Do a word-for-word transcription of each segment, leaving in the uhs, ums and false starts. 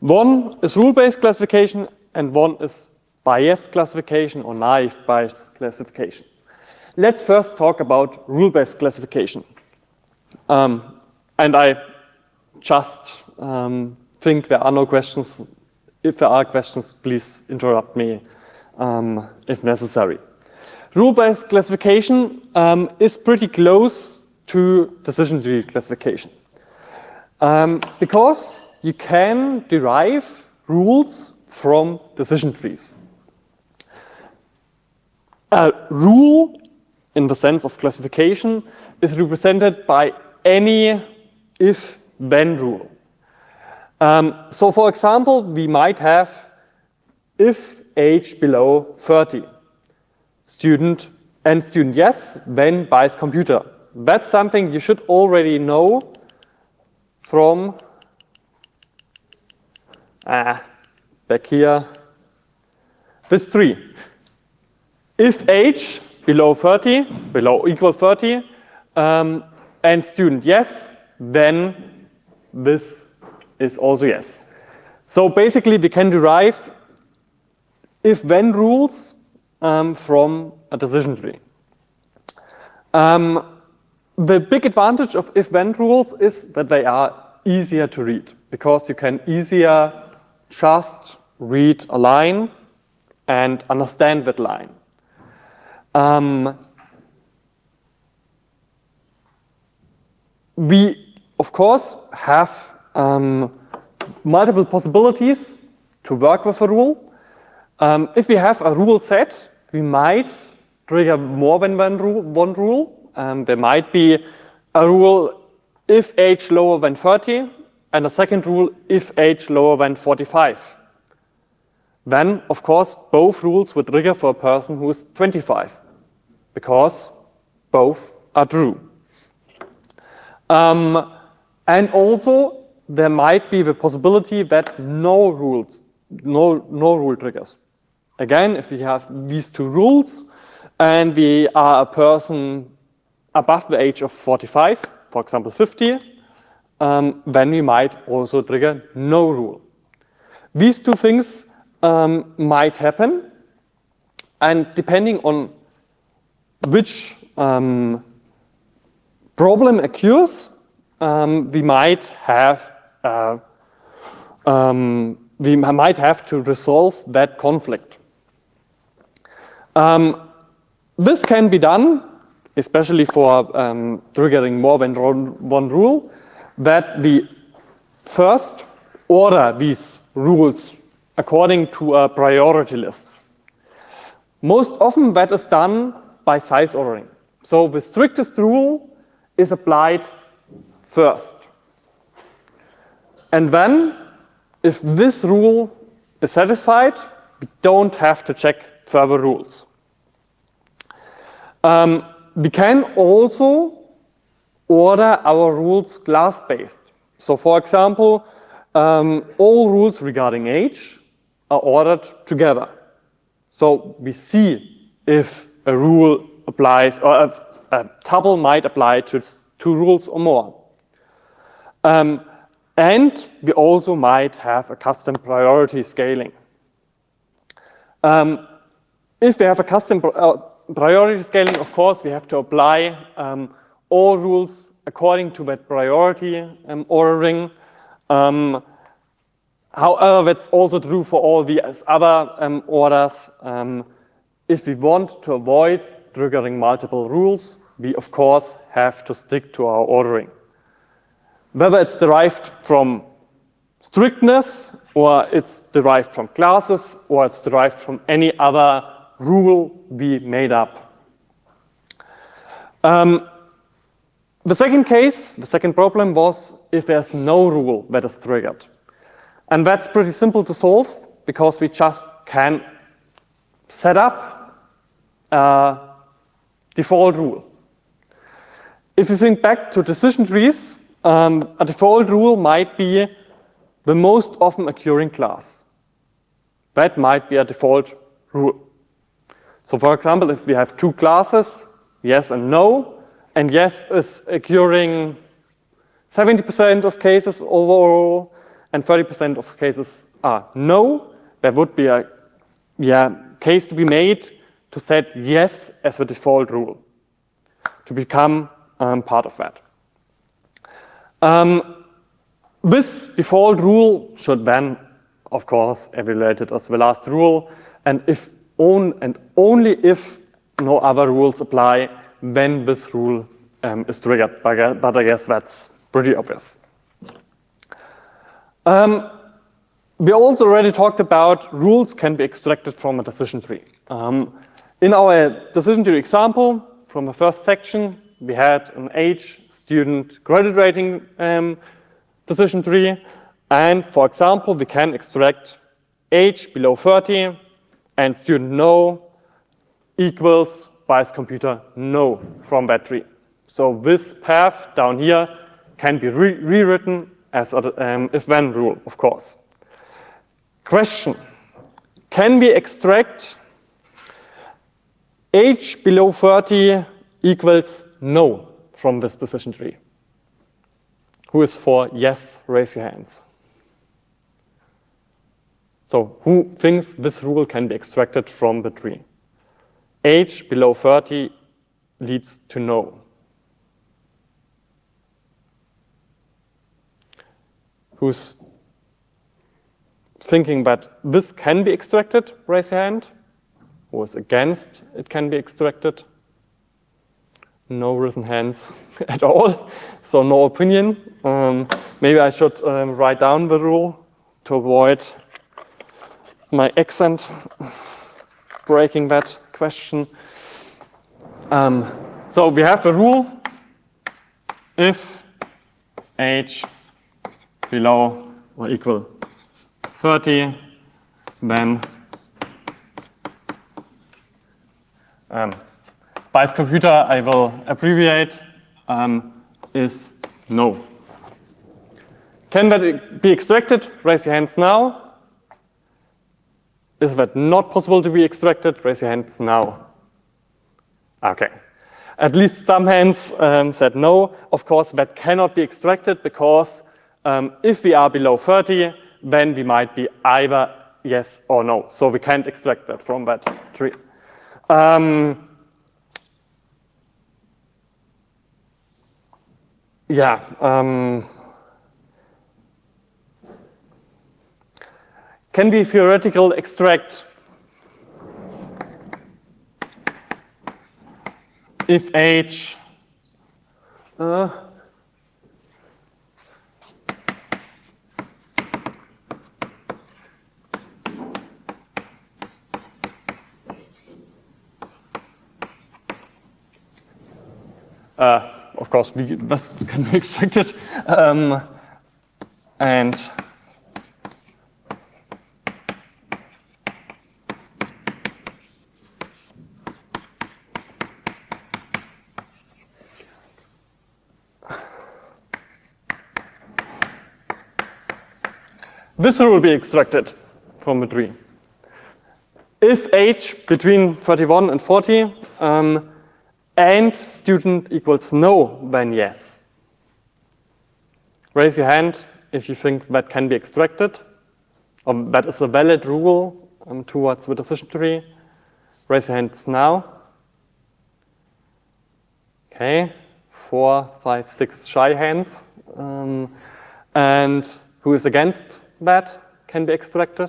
One is rule-based classification and one is biased classification or naive biased classification. Let's first talk about rule-based classification. Um, and I just um, think there are no questions. If there are questions, please interrupt me um, if necessary. Rule-based classification um, is pretty close to decision tree classification um, because you can derive rules from decision trees. A rule, in the sense of classification, is represented by any if-then rule. Um, so, for example, we might have if age below thirty. Student and student yes, then buys computer. That's something you should already know from ah, back here, this tree. If age below thirty, below or equal thirty, um, and student yes, then this is also yes. So basically we can derive if-then rules um, from a decision tree. Um, the big advantage of if-then rules is that they are easier to read because you can easier just read a line and understand that line. Um, we, of course, have um, multiple possibilities to work with a rule. Um, if we have a rule set, we might trigger more than one rule. One rule. Um, there might be a rule if age lower than thirty, and a second rule if age lower than forty-five. Then, of course, both rules would trigger for a person who is twenty-five, because both are true. Um, and also, there might be the possibility that no rules, no, no rule triggers. Again, if we have these two rules, and we are a person above the age of forty-five, for example fifty, um, then we might also trigger no rule. These two things um, might happen, and depending on which um, problem occurs, um, we might have uh, um, we might have to resolve that conflict. Um, this can be done, especially for um, triggering more than one rule, that we first order these rules according to a priority list. Most often that is done by size ordering. So the strictest rule is applied first. And then, if this rule is satisfied, we don't have to check further rules. Um, we can also order our rules class-based. So for example, um, all rules regarding age are ordered together. So we see if a rule applies, or a, a tuple might apply to two rules or more. Um, and we also might have a custom priority scaling. Um, if we have a custom uh, priority scaling, of course, we have to apply um, all rules according to that priority um, ordering. Um, however, that's also true for all the other um, orders. Um, if we want to avoid triggering multiple rules, we of course have to stick to our ordering. Whether it's derived from strictness, or it's derived from classes, or it's derived from any other rule we made up. Um, the second case, the second problem was if there's no rule that is triggered. And that's pretty simple to solve because we just can set up a default rule. If you think back to decision trees, um, a default rule might be the most often occurring class. That might be a default rule. So for example, if we have two classes, yes and no, and yes is occurring seventy percent of cases overall, and thirty percent of cases are no, there would be a yeah, case to be made to set yes as the default rule, to become um, part of that. Um, this default rule should then, of course, evaluate it as the last rule, and if on, and only if no other rules apply, then this rule um, is triggered. But I guess that's pretty obvious. Um, we also already talked about rules can be extracted from a decision tree. Um, in our decision tree example, from the first section, we had an age, student, credit rating um, decision tree. And for example, we can extract age below thirty and student no equals bias computer no from that tree. So this path down here can be re rewritten as an um, if-then rule, of course. Question, can we extract age below thirty equals no from this decision tree? Who is for yes, raise your hands. So who thinks this rule can be extracted from the tree? Age below thirty leads to no. Who's thinking that this can be extracted? Raise your hand. Who is against it can be extracted? No risen hands at all, so no opinion. Um, maybe I should um, write down the rule to avoid my accent breaking that question. Um, so we have the rule, if age below or equal thirty, then um, bias computer, I will abbreviate, um, is no. Can that be extracted? Raise your hands now. Is that not possible to be extracted? Raise your hands now. Okay. At least some hands um, said no. Of course, that cannot be extracted because um, if we are below thirty, then we might be either yes or no. So we can't extract that from that tree. Um, yeah. Um, Can we theoretically extract if age uh, uh, of course, we, this can be extracted, um, and this rule will be extracted from the tree. If age between thirty-one and forty um, and student equals no, then yes. Raise your hand if you think that can be extracted, or that is a valid rule um, towards the decision tree. Raise your hands now. Okay, four, five, six shy hands. Um, and who is against that can be extracted?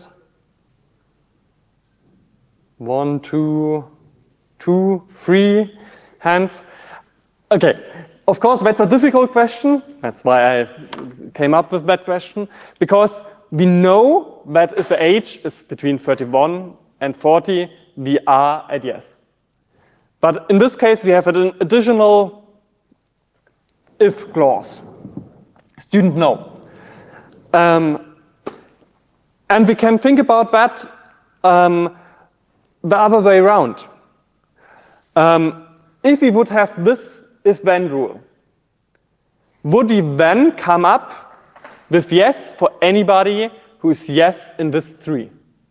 One, two, two, three hands. Okay, of course that's a difficult question. That's why I came up with that question, because we know that if the age is between thirty-one and forty, we are at yes. But in this case, we have an additional if clause. Student no. Um, And we can think about that um, the other way around. Um, if we would have this if-then rule, would we then come up with yes for anybody who is yes in this tree?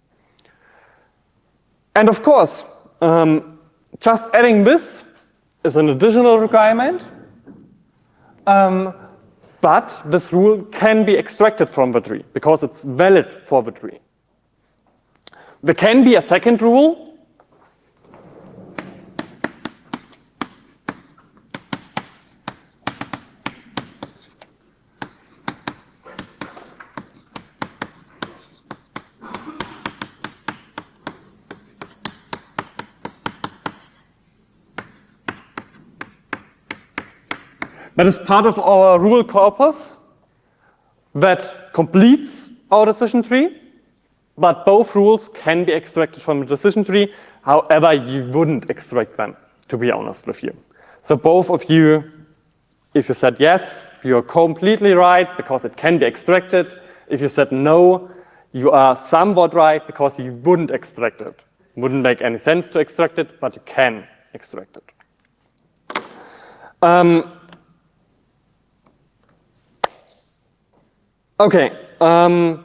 And of course, um, just adding this is an additional requirement. Um, but this rule can be extracted from the tree because it's valid for the tree. There can be a second rule. That is part of our rule corpus that completes our decision tree, but both rules can be extracted from the decision tree. However, you wouldn't extract them, to be honest with you. So both of you, if you said yes, you're completely right because it can be extracted. If you said no, you are somewhat right because you wouldn't extract it. Wouldn't make any sense to extract it, but you can extract it. Um, Okay, um,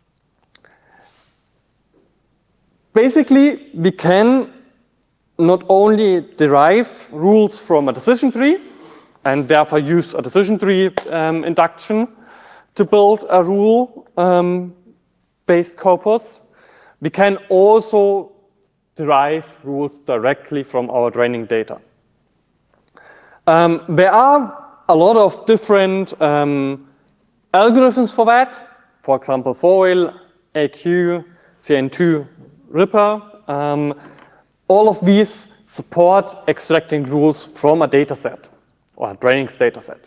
basically we can not only derive rules from a decision tree and therefore use a decision tree um, induction to build a rule um, based corpus, we can also derive rules directly from our training data. Um, there are a lot of different um, algorithms for that, for example, FOIL, A Q, C N two, Ripper. Um, all of these support extracting rules from a data set or a training data set.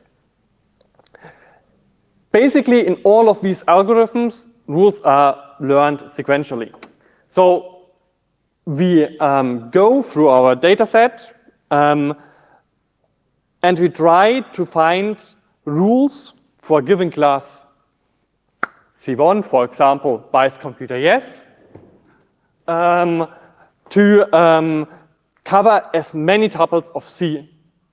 Basically, in all of these algorithms, rules are learned sequentially. So we um, go through our data set um, and we try to find rules for a given class C one, for example, buys computer yes, um, to um, cover as many tuples of C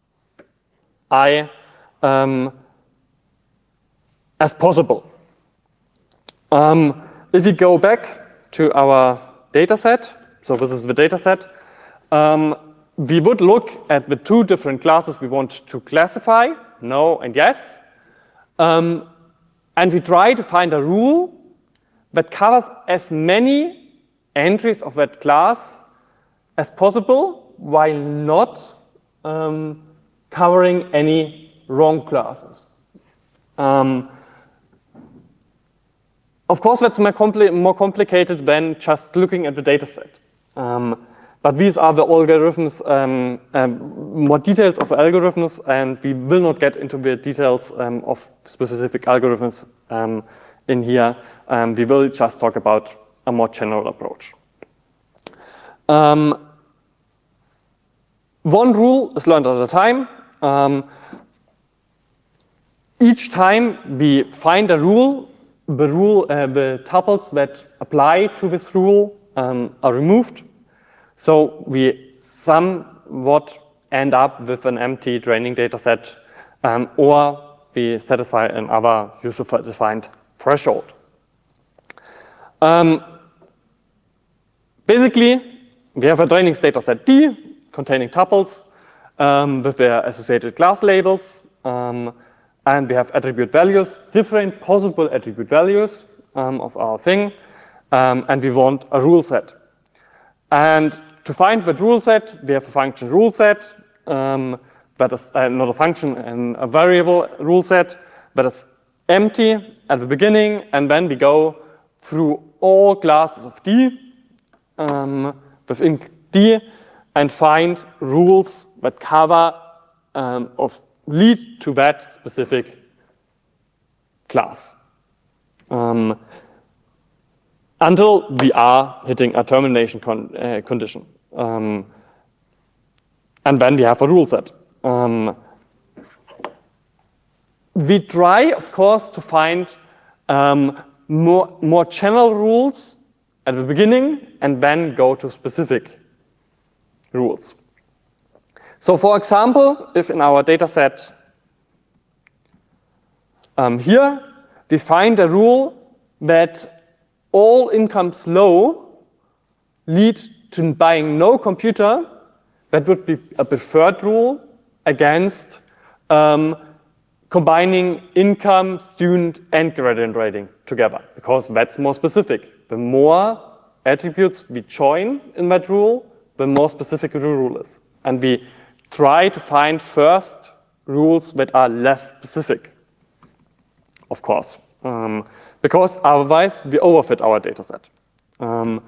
I um, as possible. Um, if we go back to our data set, so this is the data set, um, we would look at the two different classes we want to classify, no and yes. Um, and we try to find a rule that covers as many entries of that class as possible while not um, covering any wrong classes. Um, of course, that's more, compli more complicated than just looking at the data set. Um, But these are the algorithms, um, um, more details of algorithms, and we will not get into the details um, of specific algorithms um, in here. Um, we will just talk about a more general approach. Um, one rule is learned at a time. Um, each time we find a rule, the rule, uh, the tuples that apply to this rule um, are removed. So we somewhat end up with an empty training data set, um, or we satisfy another user-defined threshold. Um, basically, we have a training data set D containing tuples um, with their associated class labels, um, and we have attribute values, different possible attribute values um, of our thing, um, and we want a rule set. And to find that rule set, we have a function rule set, um, that is uh, not a function, and a variable rule set that is empty at the beginning, and then we go through all classes of D um, within D and find rules that cover um, of lead to that specific class. Um, until we are hitting a termination con uh, condition. Um, and then we have a rule set. Um, we try, of course, to find um, more, more general rules at the beginning and then go to specific rules. So for example, if in our data set um, here, we find a rule that all incomes low lead to buying no computer, that would be a preferred rule against um, combining income, student, and gradient rating together, because that's more specific. The more attributes we join in that rule, the more specific the rule is. And we try to find first rules that are less specific, of course, um, because otherwise we overfit our data set. Um,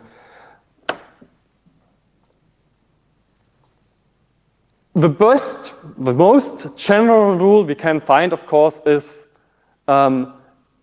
The best, the most general rule we can find, of course, is um,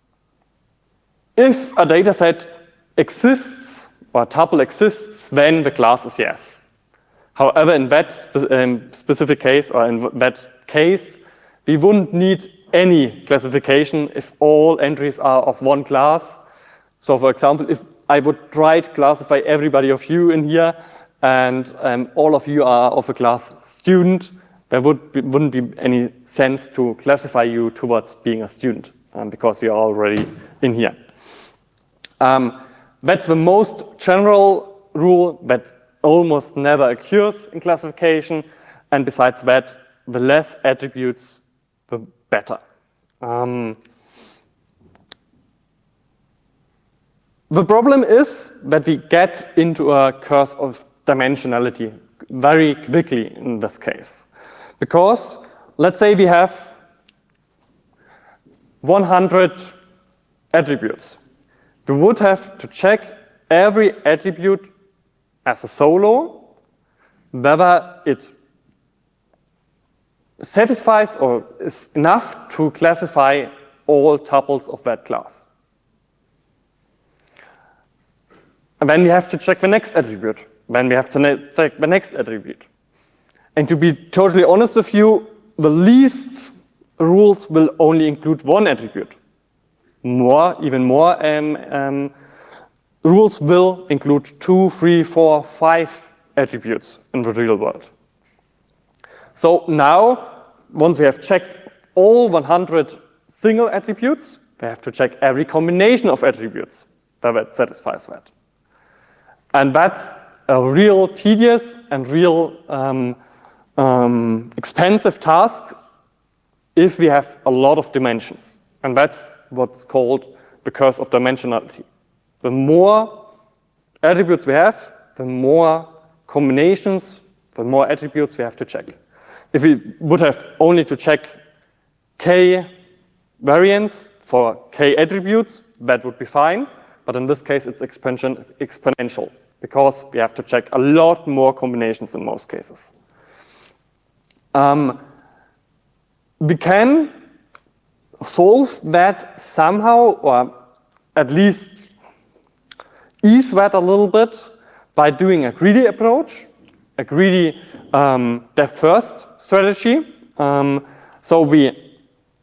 if a data set exists or a tuple exists, then the class is yes. However, in that spe um, specific case or in that case, we wouldn't need any classification if all entries are of one class. So, for example, if I would try to classify everybody of you in here, and um, all of you are of a class student, there would be, wouldn't be any sense to classify you towards being a student, um, because you're already in here. Um, that's the most general rule that almost never occurs in classification, and besides that, the less attributes, the better. Um, the problem is that we get into a curse of dimensionality very quickly in this case. Because let's say we have one hundred attributes. We would have to check every attribute as a solo, whether it satisfies or is enough to classify all tuples of that class. And then we have to check the next attribute. Then we have to check the next attribute. And to be totally honest with you, the least rules will only include one attribute. More, even more um, um, rules will include two, three, four, five attributes in the real world. So now, once we have checked all one hundred single attributes, we have to check every combination of attributes that satisfies that. And that's a real tedious and real um, um, expensive task if we have a lot of dimensions. And that's what's called the curse of dimensionality. The more attributes we have, the more combinations, the more attributes we have to check. If we would have only to check k variants for k attributes, that would be fine. But in this case, it's expansion, exponential, because we have to check a lot more combinations in most cases. Um, we can solve that somehow, or at least ease that a little bit by doing a greedy approach, a greedy um, depth first strategy. Um, so we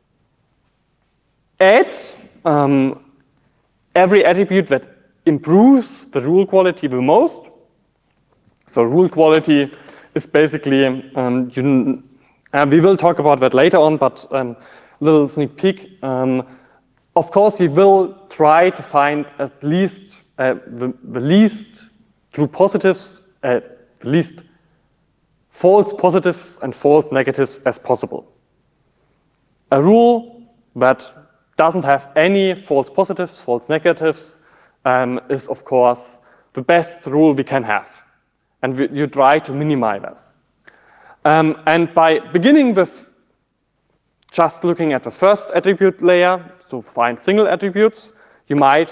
add um, every attribute that improves the rule quality the most. So rule quality is basically, um, you, uh, we will talk about that later on, but um, little sneak peek. Um, of course, we will try to find at least uh, the, the least true positives, uh, the least false positives and false negatives as possible. A rule that doesn't have any false positives, false negatives, um, is of course the best rule we can have. And we, you try to minimize this. Um, and by beginning with just looking at the first attribute layer to find single attributes, you might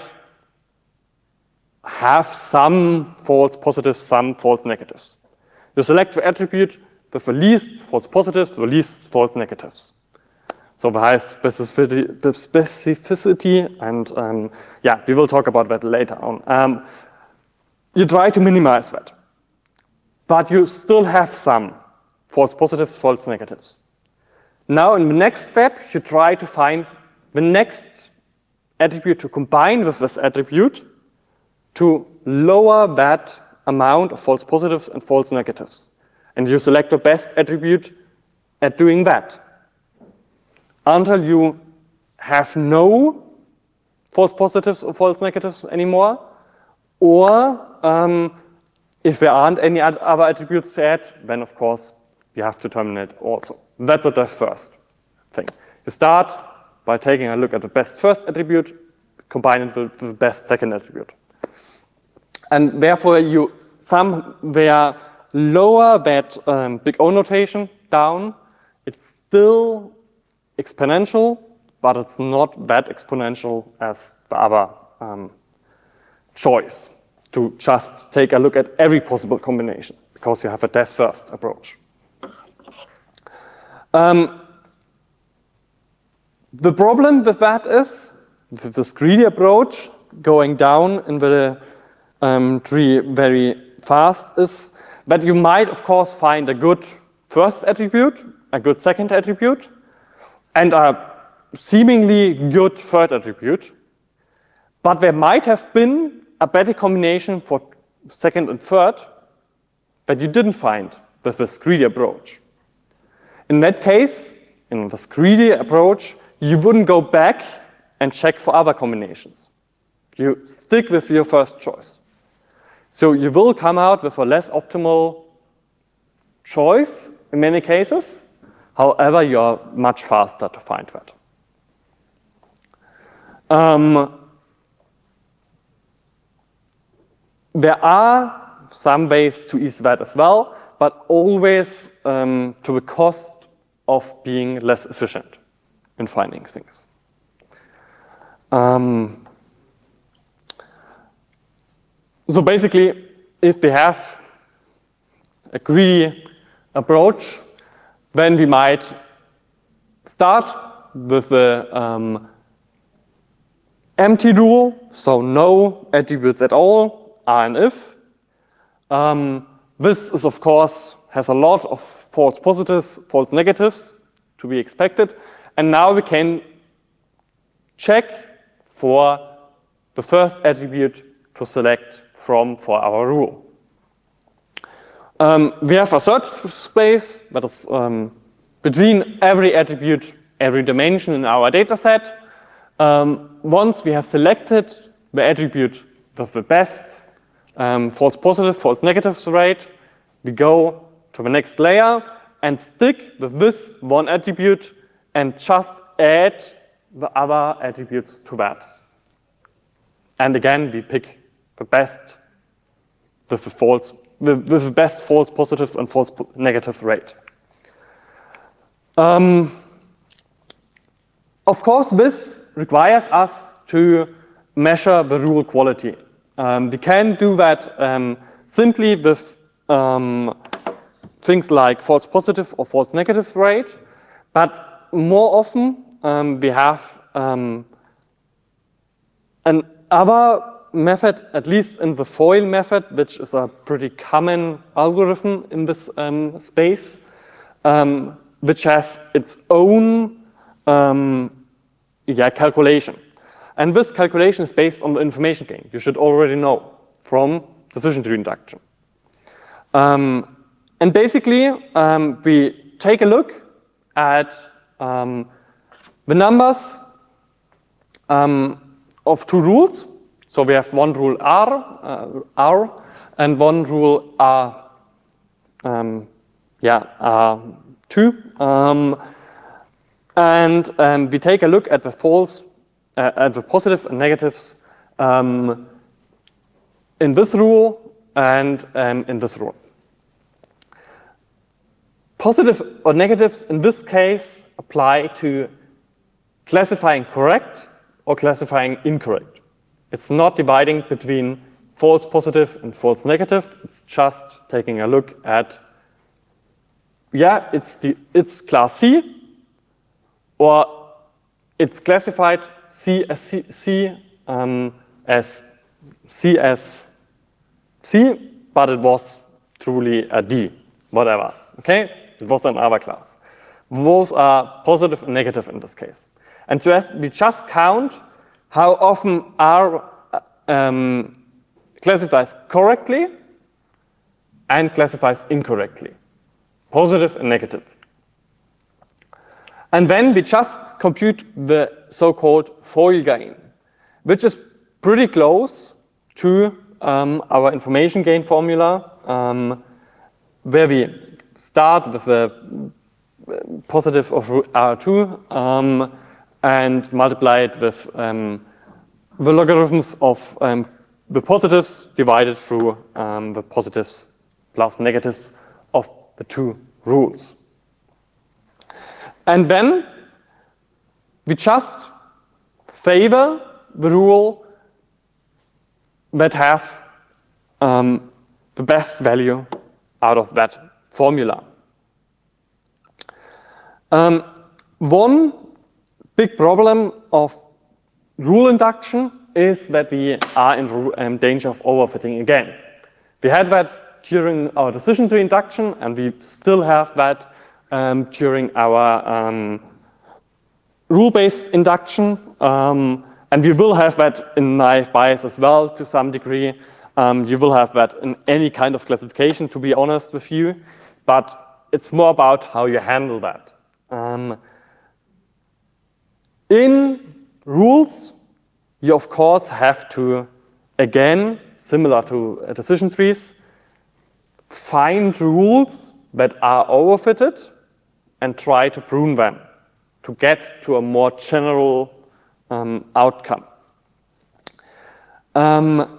have some false positives, some false negatives. You select the attribute with the least false positives, the least false negatives. So the highest specificity, the specificity and um, yeah, we will talk about that later on. Um, you try to minimize that, but you still have some false positives, false negatives. Now in the next step, you try to find the next attribute to combine with this attribute to lower that amount of false positives and false negatives. And you select the best attribute at doing that, until you have no false positives or false negatives anymore, or um, if there aren't any other attributes to add, then of course you have to terminate also. That's the first thing. You start by taking a look at the best first attribute, combine it with the best second attribute. And therefore, you somewhere lower that um, big O notation down. It's still exponential, but it's not that exponential as the other um, choice to just take a look at every possible combination, because you have a depth first approach. Um, the problem with that is, with this greedy approach, going down in the um, tree very fast, is that you might, of course, find a good first attribute, a good second attribute, and a seemingly good third attribute. But there might have been a better combination for second and third that you didn't find with this greedy approach. In that case, in this greedy approach, you wouldn't go back and check for other combinations. You stick with your first choice. So you will come out with a less optimal choice in many cases. However, you are much faster to find that. Um, there are some ways to ease that as well, but always um, to the cost of being less efficient in finding things. Um, so basically, if we have a greedy approach, then we might start with the um, empty rule, so no attributes at all, are and if. Um, this is, of course, has a lot of false positives, false negatives to be expected. And now we can check for the first attribute to select from for our rule. Um, we have a search space that is um, between every attribute, every dimension in our data set. Um, once we have selected the attribute with the best um, false positive, false negative rate, we go to the next layer and stick with this one attribute and just add the other attributes to that. And again, we pick the best with the false, with, with the best false positive and false negative rate. Um, of course, this requires us to measure the rule quality. Um, we can do that um, simply with um, things like false positive or false negative rate, but more often um, we have um, another method, at least in the FOIL method, which is a pretty common algorithm in this um, space, um, which has its own um, yeah, calculation. And this calculation is based on the information gain. You should already know from decision tree induction. Um, and basically, um, we take a look at um, the numbers um, of two rules. So we have one rule R, uh, R and one rule R, um, yeah, R two. Um, and um, we take a look at the false, uh, at the positive and negatives um, in this rule and um, in this rule. Positive or negatives in this case apply to classifying correct or classifying incorrect. It's not dividing between false positive and false negative. It's just taking a look at, yeah, it's the it's class C, or it's classified C as C, C um, as C as C, but it was truly a D, whatever. Okay, it was another class. Those are positive and negative in this case, and just, we just count how often R um, classifies correctly and classifies incorrectly, positive and negative. And then we just compute the so-called FOIL gain, which is pretty close to um, our information gain formula, um, where we start with the positive of R two um, and multiply it with um, the logarithms of um, the positives divided through um, the positives plus negatives of the two rules. And then we just favor the rule that have um, the best value out of that formula. Um, one big problem of rule induction is that we are in um, danger of overfitting again. We had that during our decision tree induction, and we still have that um, during our um, rule-based induction, um, and we will have that in naive Bayes as well to some degree. Um, you will have that in any kind of classification, to be honest with you, but it's more about how you handle that. Um, in rules, you of course have to, again, similar to uh, decision trees, find rules that are overfitted and try to prune them to get to a more general um, outcome. Um,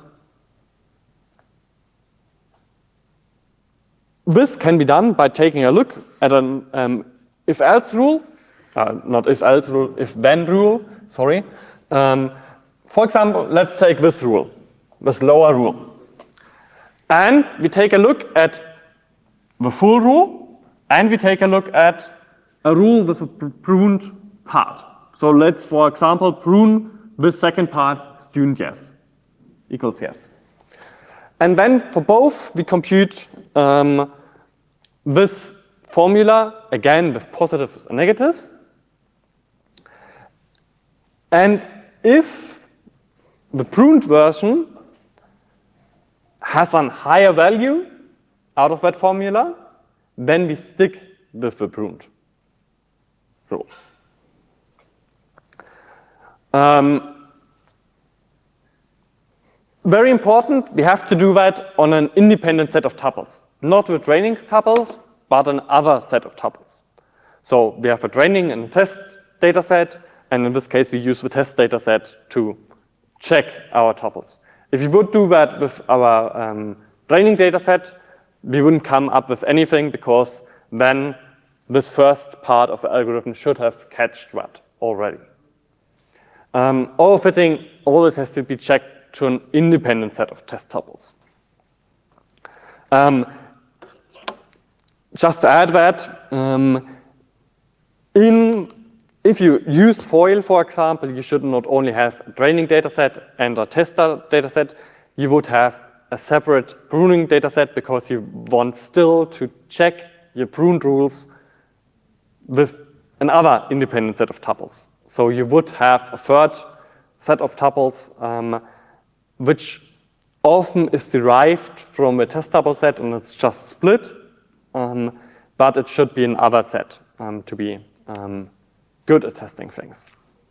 this can be done by taking a look at an um, if-else rule, uh, not if-else rule, if-then rule, sorry. Um, for example, let's take this rule, this lower rule. And we take a look at the full rule, and we take a look at a rule with a pruned part. So let's, for example, prune this second part, student yes, equals yes. And then for both, we compute um, this formula, again, with positives and negatives. And if the pruned version has a higher value out of that formula, then we stick with the pruned rule. Um, very important, we have to do that on an independent set of tuples. Not with training tuples, but an other set of tuples. So we have a training and a test data set, and in this case we use the test data set to check our tuples. If we would do that with our um, training data set, we wouldn't come up with anything, because then this first part of the algorithm should have catched that already. Um, overfitting always has to be checked to an independent set of test tuples. Um, just to add that, um, in, if you use FOIL, for example, you should not only have a training data set and a tester data set, you would have a separate pruning data set, because you want still to check your pruned rules with another independent set of tuples. So you would have a third set of tuples, um, which often is derived from a test tuple set, and it's just split, um, but it should be another set um, to be um, good at testing things.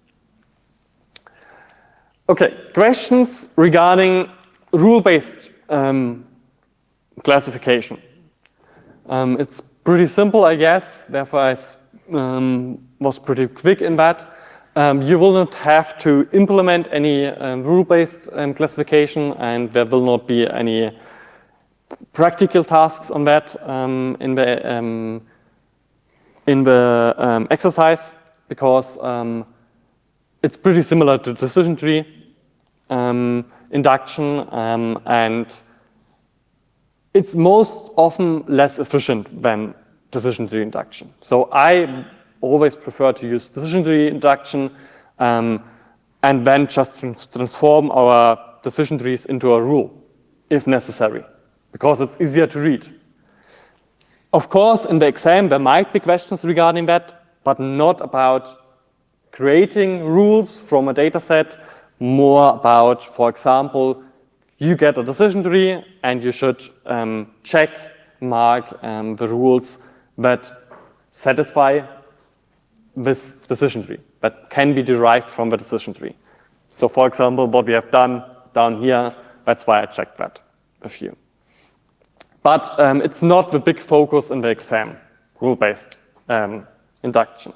Okay, questions regarding rule-based um, classification. Um, it's pretty simple, I guess, therefore I um, was pretty quick in that. Um, you will not have to implement any um, rule-based um, classification, and there will not be any practical tasks on that um, in the, um, in the um, exercise, because um, it's pretty similar to decision tree um, induction, um, and it's most often less efficient than decision tree induction. So I always prefer to use decision tree induction um, and then just trans transform our decision trees into a rule, if necessary, because it's easier to read. Of course, in the exam, there might be questions regarding that, but not about creating rules from a data set, more about, for example, you get a decision tree and you should um, check, mark um, the rules that satisfy this decision tree, that can be derived from the decision tree. So for example, what we have done down here, that's why I checked that with you. But um, it's not the big focus in the exam, rule-based um, induction.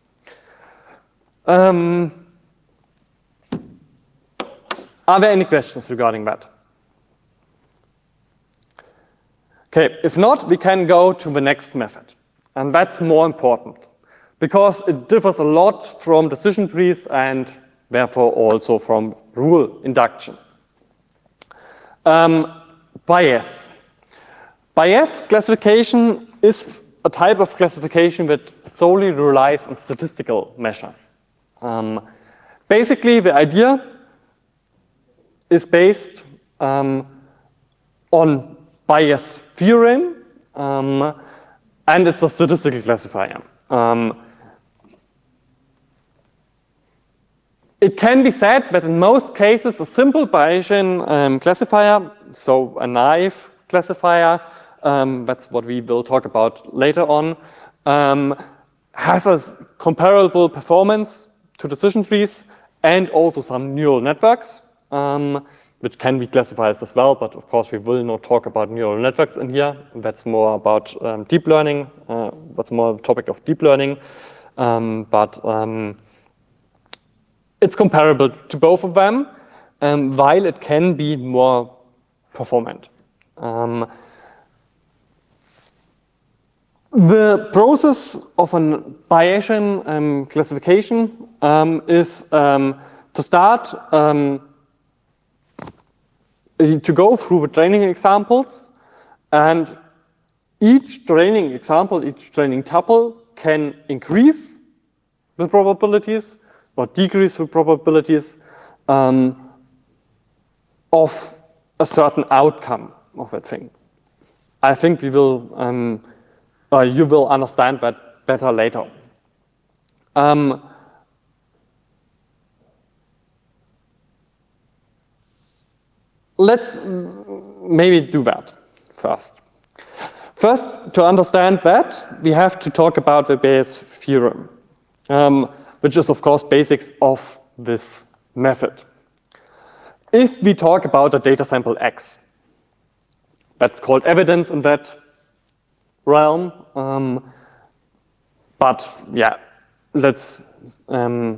Um, are there any questions regarding that? Okay, if not, we can go to the next method. And that's more important because it differs a lot from decision trees and therefore also from rule induction. Um, bias. Bias classification is a type of classification that solely relies on statistical measures. Um, basically, the idea is based um, on bias theorem, um, and it's a statistical classifier. Um, it can be said that in most cases a simple Bayesian um, classifier, so a naive classifier, um, that's what we will talk about later on, um, has a comparable performance to decision trees and also some neural networks, um, which can be classified as well, but of course we will not talk about neural networks in here. That's more about um, deep learning. Uh, that's more a topic of deep learning. Um, but um, it's comparable to both of them, um, while it can be more performant. Um, the process of a Bayesian um, classification um, is um, to start um, to go through the training examples, and each training example, each training tuple can increase the probabilities or decrease the probabilities um, of a certain outcome of that thing. I think we will, um, uh, you will understand that better later. Um, Let's maybe do that first. First, to understand that, we have to talk about the Bayes theorem, um, which is, of course, basics of this method. If we talk about a data sample X, that's called evidence in that realm, um, but yeah, let's um,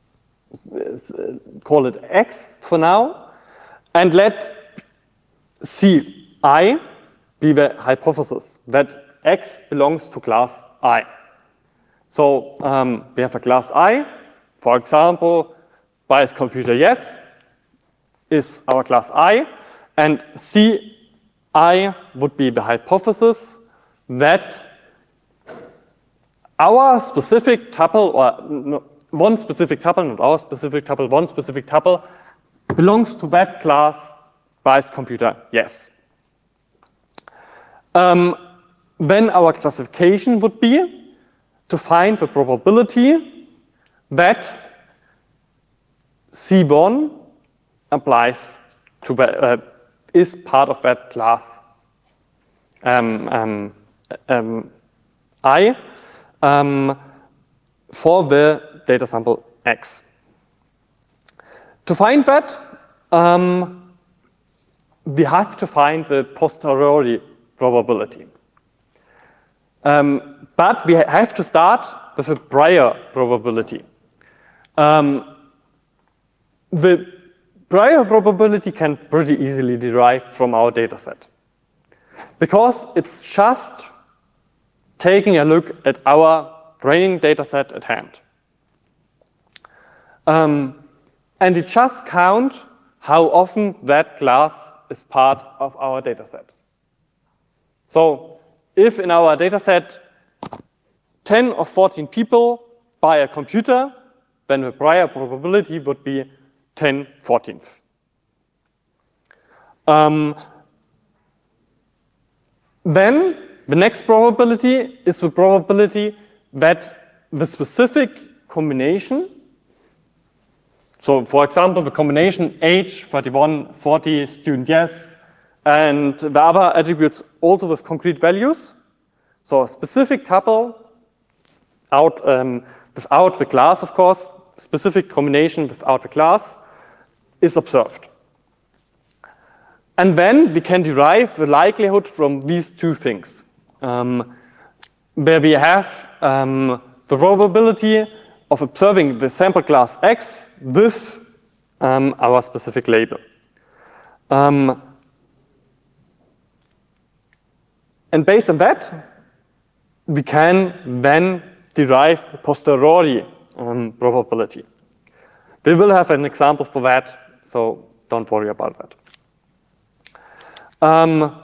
call it X for now. And let C I be the hypothesis that X belongs to class I. So um, we have a class I, for example, Bayes computer yes is our class I, and C I would be the hypothesis that our specific tuple, or no, one specific tuple, not our specific tuple, one specific tuple, belongs to that class Bayes computer yes. Um, then our classification would be to find the probability that C one applies to the, uh, is part of that class um, um, um, I um, for the data sample X. To find that, um, we have to find the posteriori probability. Um, but we have to start with a prior probability. Um, the prior probability can pretty easily derive from our data set, because it's just taking a look at our training data set at hand. Um, And we just count how often that class is part of our data set. So if in our data set ten or fourteen people buy a computer, then the prior probability would be ten fourteenths. Um, then the next probability is the probability that the specific combination, so for example, the combination age, thirty-one, forty, student yes, and the other attributes also with concrete values. So a specific tuple out, um, without the class, of course, specific combination without the class is observed. And then we can derive the likelihood from these two things. Um, where we have um, the probability of observing the sample class X with um, our specific label. Um, and based on that, we can then derive a posteriori um, probability. We will have an example for that, so don't worry about that. Um,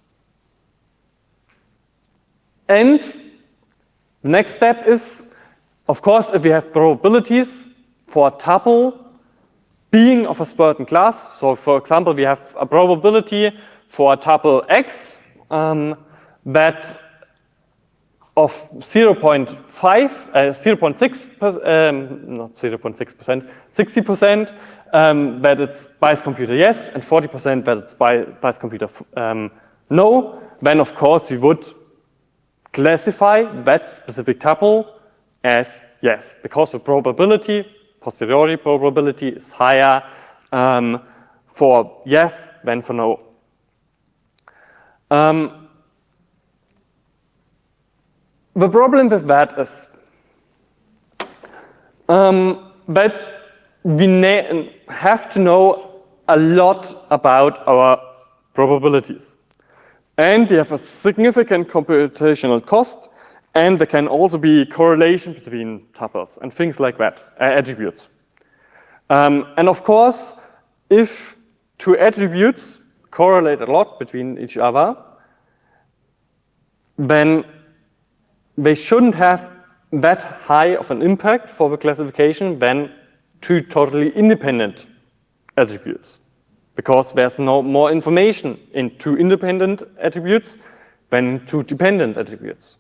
and the next step is, of course, if we have probabilities for a tuple being of a certain class, so for example, we have a probability for a tuple X um, that of zero point five, uh, zero point six, um, not zero point six percent, sixty percent um, that it's Bayes computer yes, and forty percent that it's Bayes computer um, no, then of course we would classify that specific tuple as yes, because the probability, posteriori probability is higher um, for yes than for no. Um, The problem with that is um, that we have to know a lot about our probabilities. And we have a significant computational cost, and there can also be correlation between tuples and things like that, uh, attributes. Um, and of course, if two attributes correlate a lot between each other, then they shouldn't have that high of an impact for the classification than two totally independent attributes, because there's no more information in two independent attributes than in two dependent attributes.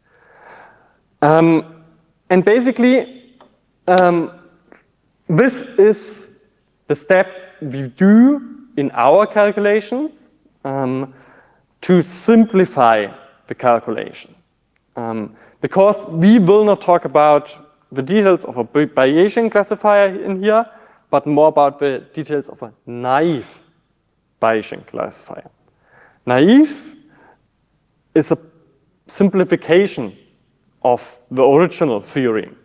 Um, and basically, um, this is the step we do in our calculations um, to simplify the calculation. Um, because we will not talk about the details of a Bayesian classifier in here, but more about the details of a naive Bayesian classifier. Naive is a simplification of the original theorem.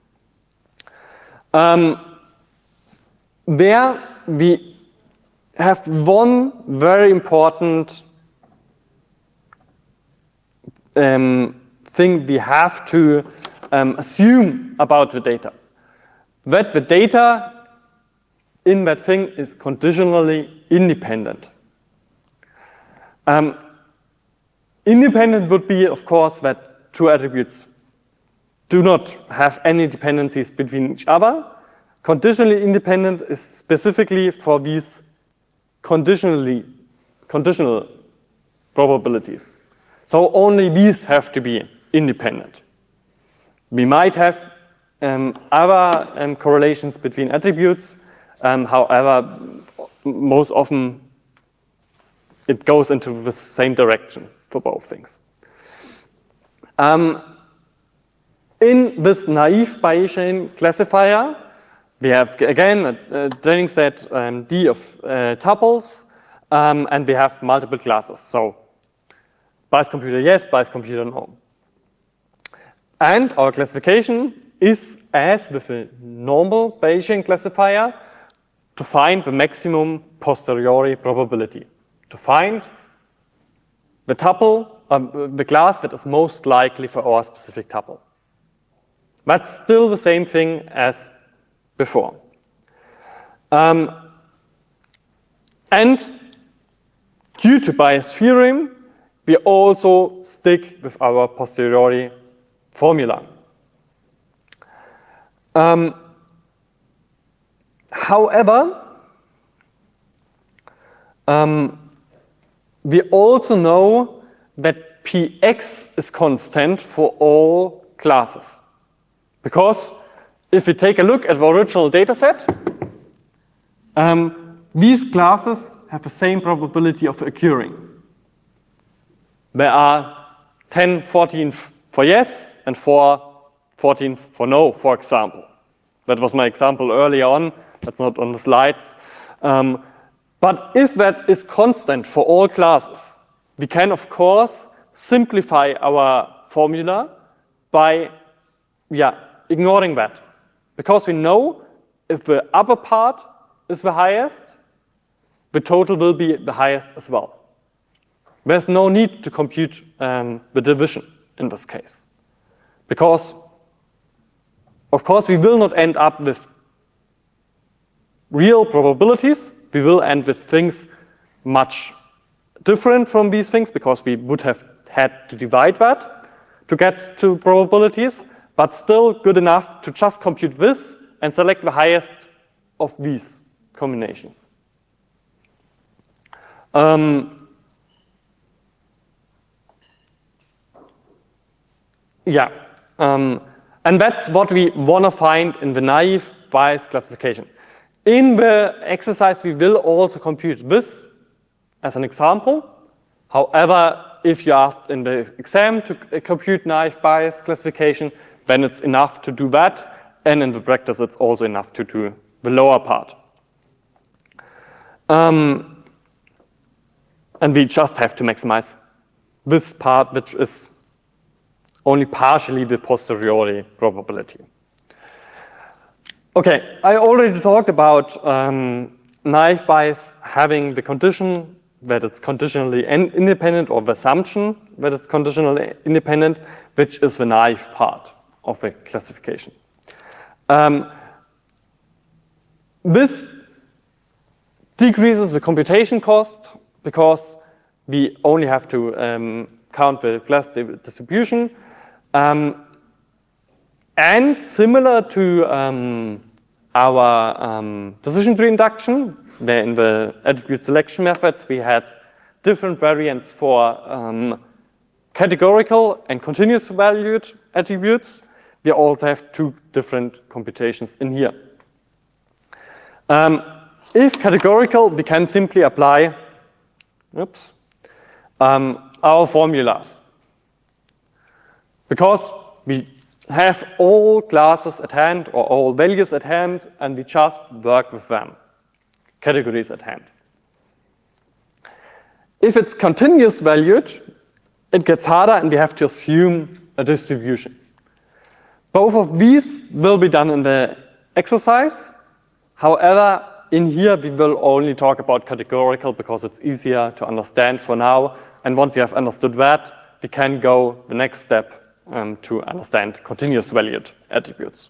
Um, there we have one very important um, thing we have to um, assume about the data. That the data in that thing is conditionally independent. Um, independent would be, of course, that two attributes do not have any dependencies between each other. Conditionally independent is specifically for these conditionally conditional probabilities. So only these have to be independent. We might have um, other um, correlations between attributes, um, however, most often it goes into the same direction for both things. Um, in this naive Bayesian classifier, we have again a, a training set um, D of uh, tuples, um, and we have multiple classes. So Bayes computer yes, Bayes computer no. And our classification is, as with a normal Bayesian classifier, to find the maximum posteriori probability, to find the tuple, um, the class that is most likely for our specific tuple. That's still the same thing as before. Um, and due to Bayes' theorem, we also stick with our posteriori formula. Um, however, um, we also know that P X is constant for all classes. Because if we take a look at the original data set, um, these classes have the same probability of occurring. There are ten, fourteen for yes, and four, fourteen for no, for example. That was my example earlier on. That's not on the slides. Um, but if that is constant for all classes, we can, of course, simplify our formula by yeah, ignoring that. Because we know if the upper part is the highest, the total will be the highest as well. There's no need to compute um, the division in this case. Because, of course, we will not end up with real probabilities. We will end with things much different from these things because we would have had to divide that to get to probabilities, but still good enough to just compute this and select the highest of these combinations. Um, yeah, um, and that's what we want to find in the naive Bayes classification. In the exercise, we will also compute this as an example. However, if you're asked in the exam to compute naive Bayes classification, then it's enough to do that, and in the practice, it's also enough to do the lower part. Um, and we just have to maximize this part, which is only partially the posteriori probability. Okay, I already talked about um, naive Bayes having the condition that it's conditionally independent, or the assumption that it's conditionally independent, which is the naive part of the classification. Um, this decreases the computation cost because we only have to um, count the class distribution. Um, and similar to um, our um, decision tree induction, where in the attribute selection methods we had different variants for um, categorical and continuous valued attributes, we also have two different computations in here. Um, if categorical, we can simply apply oops, um, our formulas. Because we have all classes at hand or all values at hand, and we just work with them, categories at hand. If it's continuous valued, it gets harder and we have to assume a distribution. Both of these will be done in the exercise. However, in here we will only talk about categorical because it's easier to understand for now. And once you have understood that, we can go the next step um, to understand continuous valued attributes.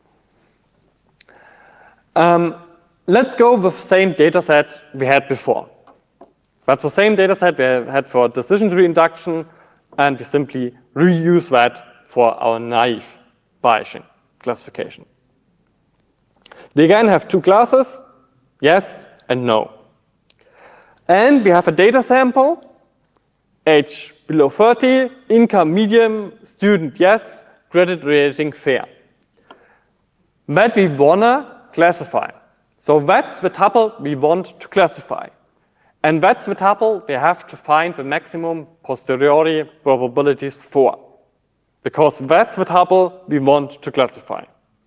Um, let's go with the same data set we had before. That's the same data set we had for decision tree induction, and we simply reuse that for our naive Bayesian classification. We again have two classes, yes and no. And we have a data sample, age below thirty, income medium, student yes, credit rating fair. That we wanna classify. So that's the tuple we want to classify. And that's the tuple we have to find the maximum posteriori probabilities for. Because that's the tuple we want to classify.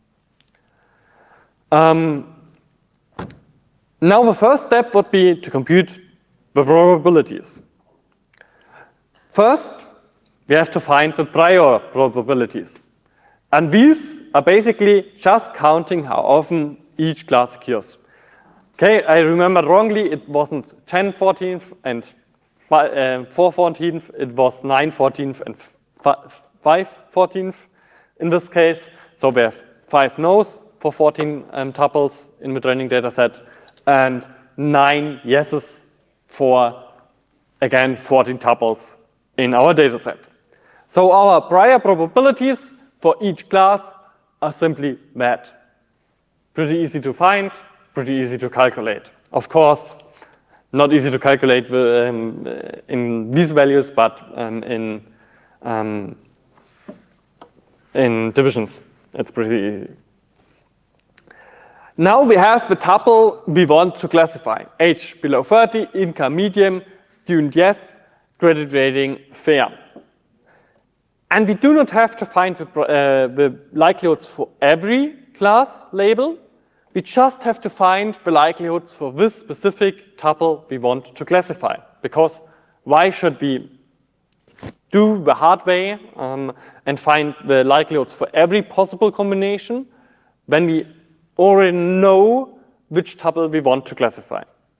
Um, now the first step would be to compute the probabilities. First, we have to find the prior probabilities. And these are basically just counting how often each class occurs. Okay, I remembered wrongly, it wasn't ten fourteenth and four fourteenth, it was nine fourteenth and five fourteenth in this case. So we have five no's for fourteen um, tuples in the training data set and nine yeses for, again, fourteen tuples in our data set. So our prior probabilities for each class are simply that. Pretty easy to find, pretty easy to calculate. Of course, not easy to calculate um, in these values, but um, in, um, in divisions, it's pretty easy. Now we have the tuple we want to classify. Age below thirty, income medium, student yes, credit rating fair. And we do not have to find the, uh, the likelihoods for every class label. We just have to find the likelihoods for this specific tuple we want to classify. Because why should we do the hard way um, and find the likelihoods for every possible combination when we already know which tuple we want to classify.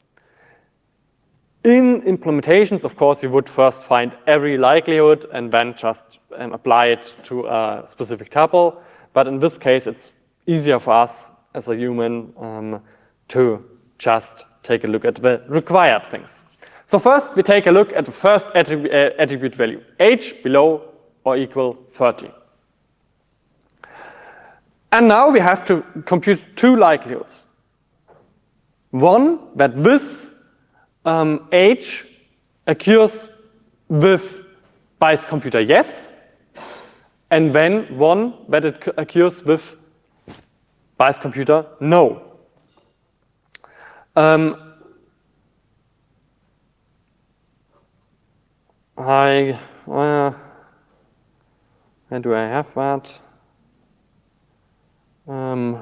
In implementations, of course, you would first find every likelihood and then just um, apply it to a specific tuple. But in this case, it's easier for us as a human um, to just take a look at the required things. So first, we take a look at the first attribute, uh, attribute value, age below or equal thirty. And now we have to compute two likelihoods. One, that this um, age occurs with Bayes' computer yes, and then one that it occurs with Bayes' computer no. Um, I, uh, where do I have that? Um,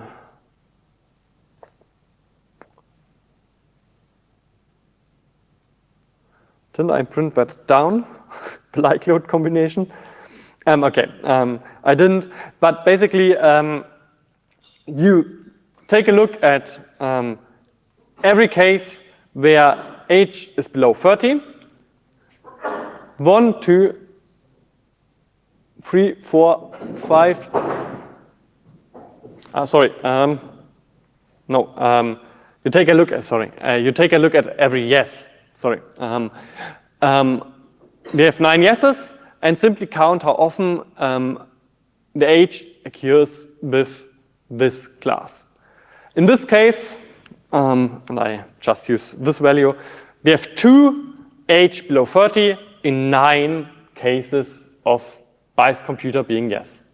didn't I print that down? The likelihood combination? Um, okay, um, I didn't, but basically um, you take a look at um, every case where age is below thirty. One, two, three, four, five. Uh, sorry. Um, no. Um, you take a look. At, sorry. Uh, you take a look at every yes. Sorry. Um, um, we have nine yeses, and simply count how often um, the age occurs with this class. In this case, um, and I just use this value, we have two age below thirty in nine cases of Bayes' computer being yes.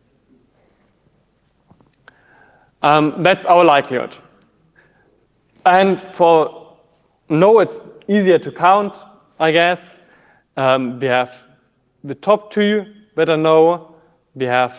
Um, that's our likelihood. And for no, it's easier to count, I guess. Um, we have the top two that are no. We have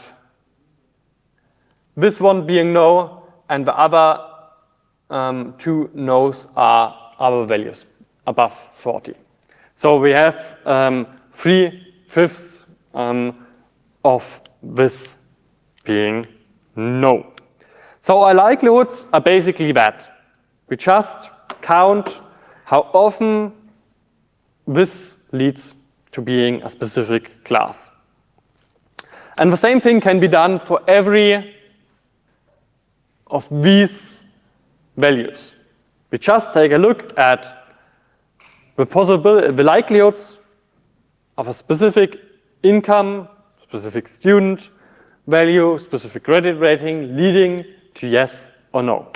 this one being no, and the other um, two no's are other values above forty. So we have um, three fifths um, of this being no. So our likelihoods are basically that. We just count how often this leads to being a specific class. And the same thing can be done for every of these values. We just take a look at the possible, the likelihoods of a specific income, specific student value, specific credit rating leading to yes or no.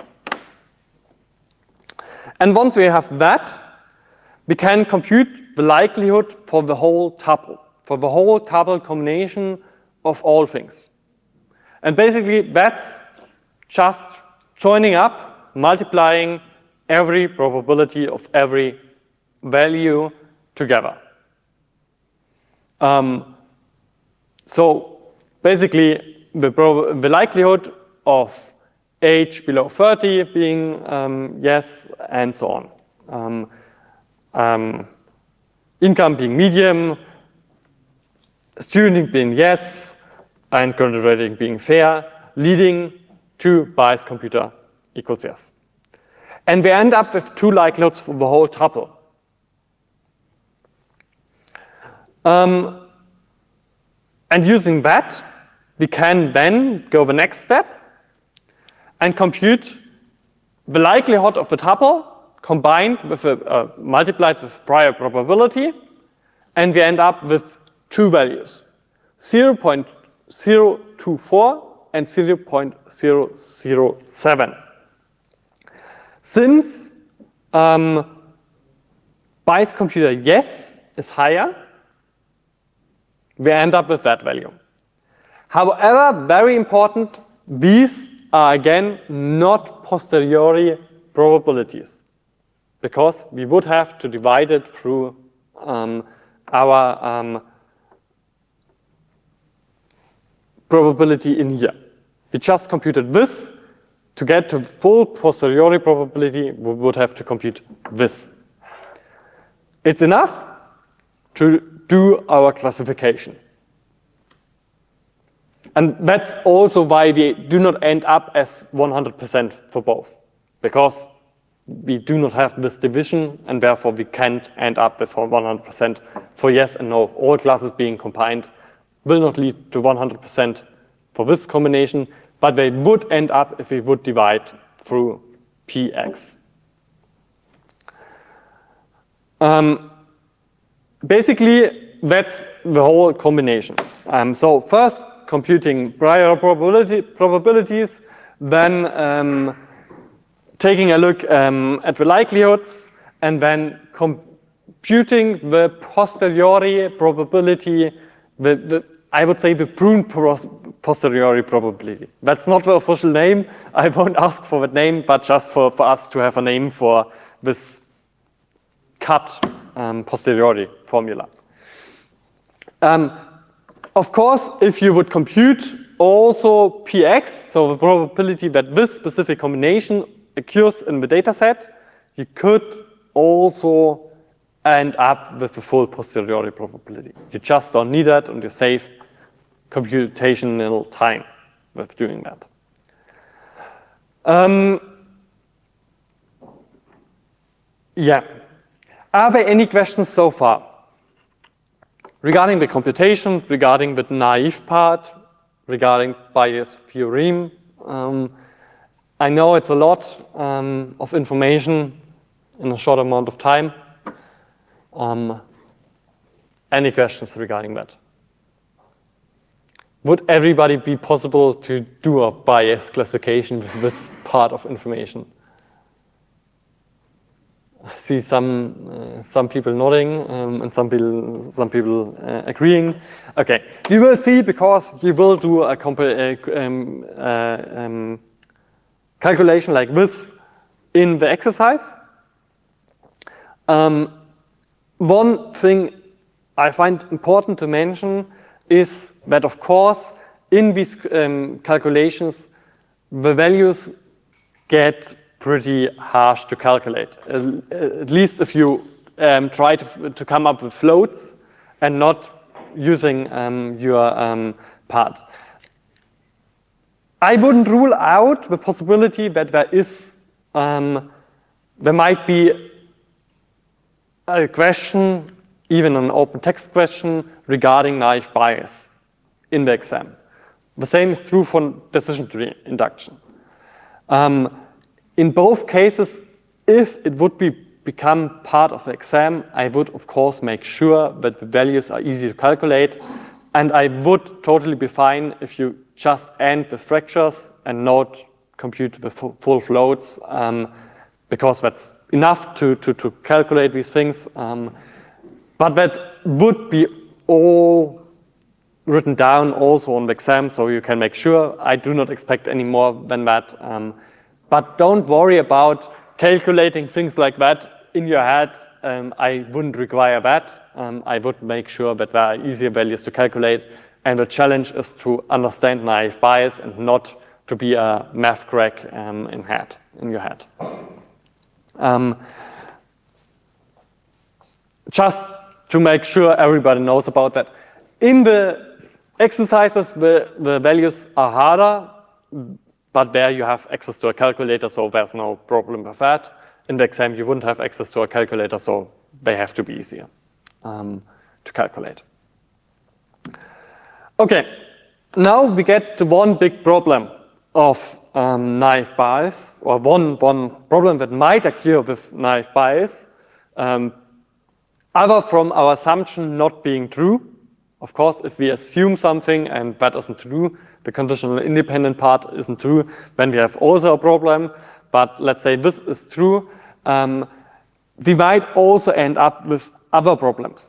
And once we have that, we can compute the likelihood for the whole tuple, for the whole tuple combination of all things. And basically that's just joining up, multiplying every probability of every value together. Um, so basically the, prob the likelihood of age below thirty being um, yes, and so on. Um, um, income being medium, student being yes, and credit rating being fair, leading to Bayes' computer equals yes. And we end up with two likelihoods for the whole tuple. Um, and using that, we can then go the next step and compute the likelihood of the tuple combined with a, uh, multiplied with prior probability, and we end up with two values, zero point zero two four and zero point zero zero seven. Since um, Bayes' computer yes is higher, we end up with that value. However, very important, these are again not posteriori probabilities, because we would have to divide it through um, our um, probability in here. We just computed this. To get to full posteriori probability, we would have to compute this. It's enough to do our classification. And that's also why we do not end up as one hundred percent for both, because we do not have this division, and therefore we can't end up with one hundred percent for yes and no. All classes being combined will not lead to one hundred percent for this combination, but they would end up if we would divide through P X. Um, basically, that's the whole combination. Um, so first, computing prior probability, probabilities, then um, taking a look um, at the likelihoods, and then computing the posteriori probability, the, the, I would say the pruned posteriori probability. That's not the official name. I won't ask for that name, but just for, for us to have a name for this cut um, posteriori formula. Um, of course, if you would compute also P X, so the probability that this specific combination occurs in the data set, you could also end up with the full posteriori probability. You just don't need that, and you save computational time with doing that. Um, yeah. Are there any questions so far? Regarding the computation, regarding the naive part, regarding Bayes' theorem? Um, I know it's a lot um, of information in a short amount of time. Um, any questions regarding that? Would everybody be possible to do a Bayes classification with this part of information? I see some uh, some people nodding um, and some people some people uh, agreeing. Okay, you will see, because you will do a, a um, uh, um, calculation like this in the exercise. Um, one thing I find important to mention is that, of course, in these um, calculations, the values get pretty harsh to calculate, uh, at least if you um, try to, to come up with floats and not using um, your um, part. I wouldn't rule out the possibility that there is, um, there might be a question, even an open text question, regarding naive Bayes in the exam. The same is true for decision tree induction. Um, in both cases, if it would be become part of the exam, I would of course make sure that the values are easy to calculate, and I would totally be fine if you just end with fractures and not compute the full floats, um, because that's enough to, to, to calculate these things. Um, but that would be all written down also on the exam, so you can make sure. I do not expect any more than that. Um, but don't worry about calculating things like that in your head. Um, I wouldn't require that. Um, I would make sure that there are easier values to calculate. And the challenge is to understand naive Bayes and not to be a math crack um, in head, in your head. Um, just to make sure everybody knows about that. In the exercises, the, the values are harder, but there you have access to a calculator, so there's no problem with that. In the exam, you wouldn't have access to a calculator, so they have to be easier um, to calculate. Okay, now we get to one big problem of um, naive Bayes, or one, one problem that might occur with naive Bayes, um, other from our assumption not being true. Of course, if we assume something and that isn't true, the conditional independent part isn't true, then we have also a problem. But let's say this is true, um, we might also end up with other problems.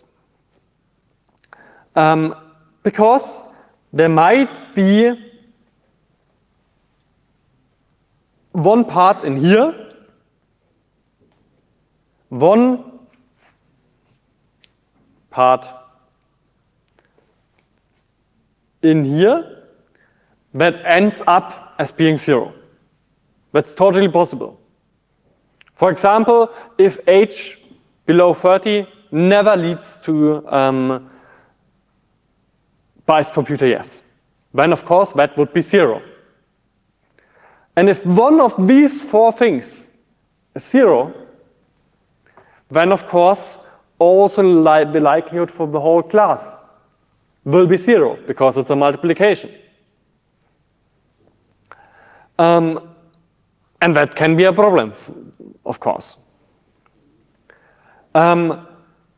Um, because there might be one part in here, one part in here that ends up as being zero. That's totally possible. For example, if age below thirty never leads to um, biased computer yes. Then of course that would be zero. And if one of these four things is zero, then of course also li the likelihood for the whole class will be zero because it's a multiplication. Um, and that can be a problem, of course. Um,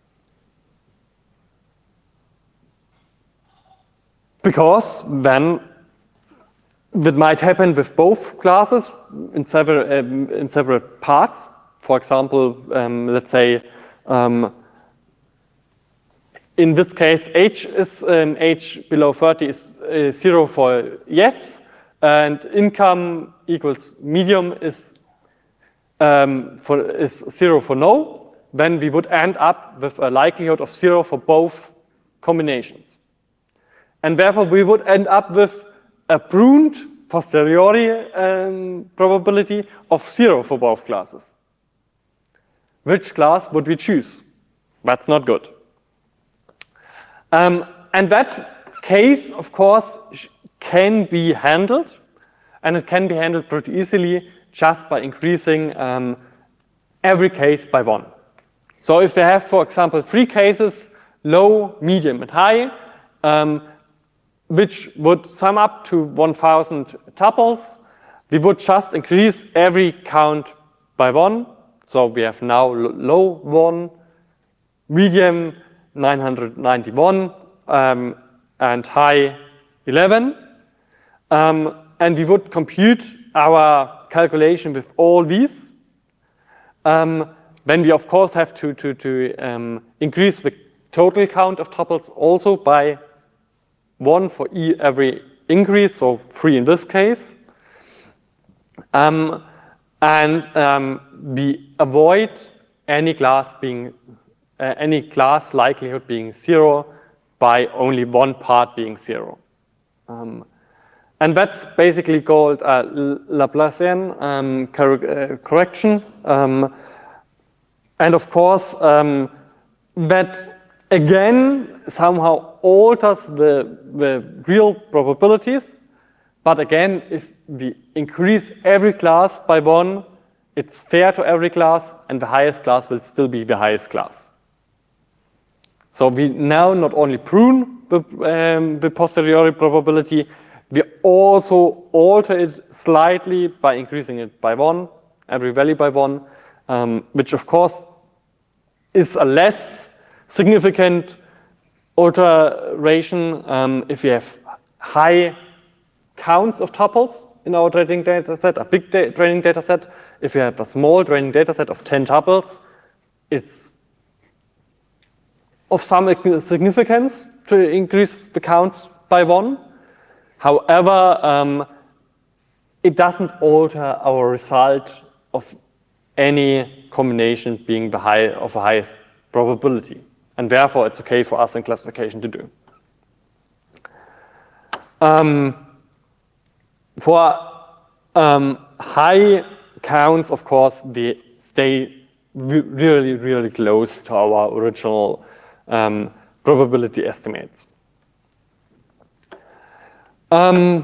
because then that might happen with both classes in several um, in several parts. For example, um, let's say um, in this case, age is um, age below thirty is uh, zero for yes, and income equals medium is um, for is zero for no. Then we would end up with a likelihood of zero for both combinations, and therefore we would end up with a pruned posteriori um, probability of zero for both classes. Which class would we choose? That's not good. Um, and that case, of course, can be handled, and it can be handled pretty easily just by increasing um, every case by one. So if we have, for example, three cases, low, medium, and high, um, which would sum up to one thousand tuples, we would just increase every count by one. So we have now low one, medium nine hundred ninety-one, um, and high eleven. Um, and we would compute our calculation with all these. Um, then we, of course, have to, to, to um, increase the total count of tuples also by one for e every increase, so three in this case. Um, and um, we avoid any class being uh, any class likelihood being zero by only one part being zero. Um, and that's basically called uh, Laplacian um, cor uh, correction. Um, and of course, um, that again somehow alters the, the real probabilities. But again, if we increase every class by one, it's fair to every class, and the highest class will still be the highest class. So we now not only prune the, um, the posteriori probability, we also alter it slightly by increasing it by one, every value by one, um, which of course is a less significant alteration um, if we have high counts of tuples in our training data set, a big da training data set. If you have a small training data set of ten tuples, it's of some significance to increase the counts by one. However, um, it doesn't alter our result of any combination being the high of the highest probability, and therefore it's okay for us in classification to do. Um, For um, high counts, of course, we stay re really, really close to our original um, probability estimates. Um,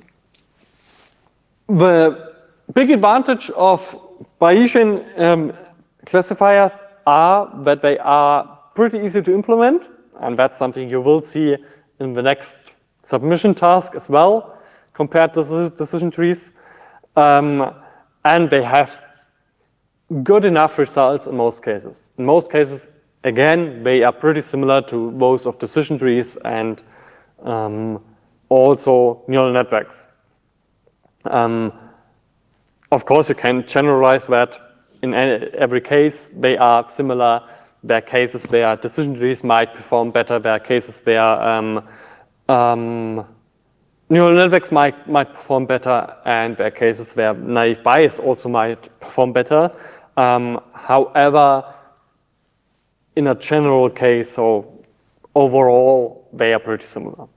the big advantage of Bayesian um, classifiers are that they are pretty easy to implement, and that's something you will see in the next submission task as well, compared to decision trees, um, and they have good enough results in most cases. In most cases, again, they are pretty similar to those of decision trees and um, also neural networks. Um, of course, you can generalize that in any, every case they are similar. There are cases where decision trees might perform better. There are cases where um, um, neural networks might, might perform better, and there are cases where naive Bayes also might perform better. Um, however, in a general case, so overall, they are pretty similar.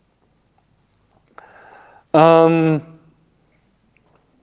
Um,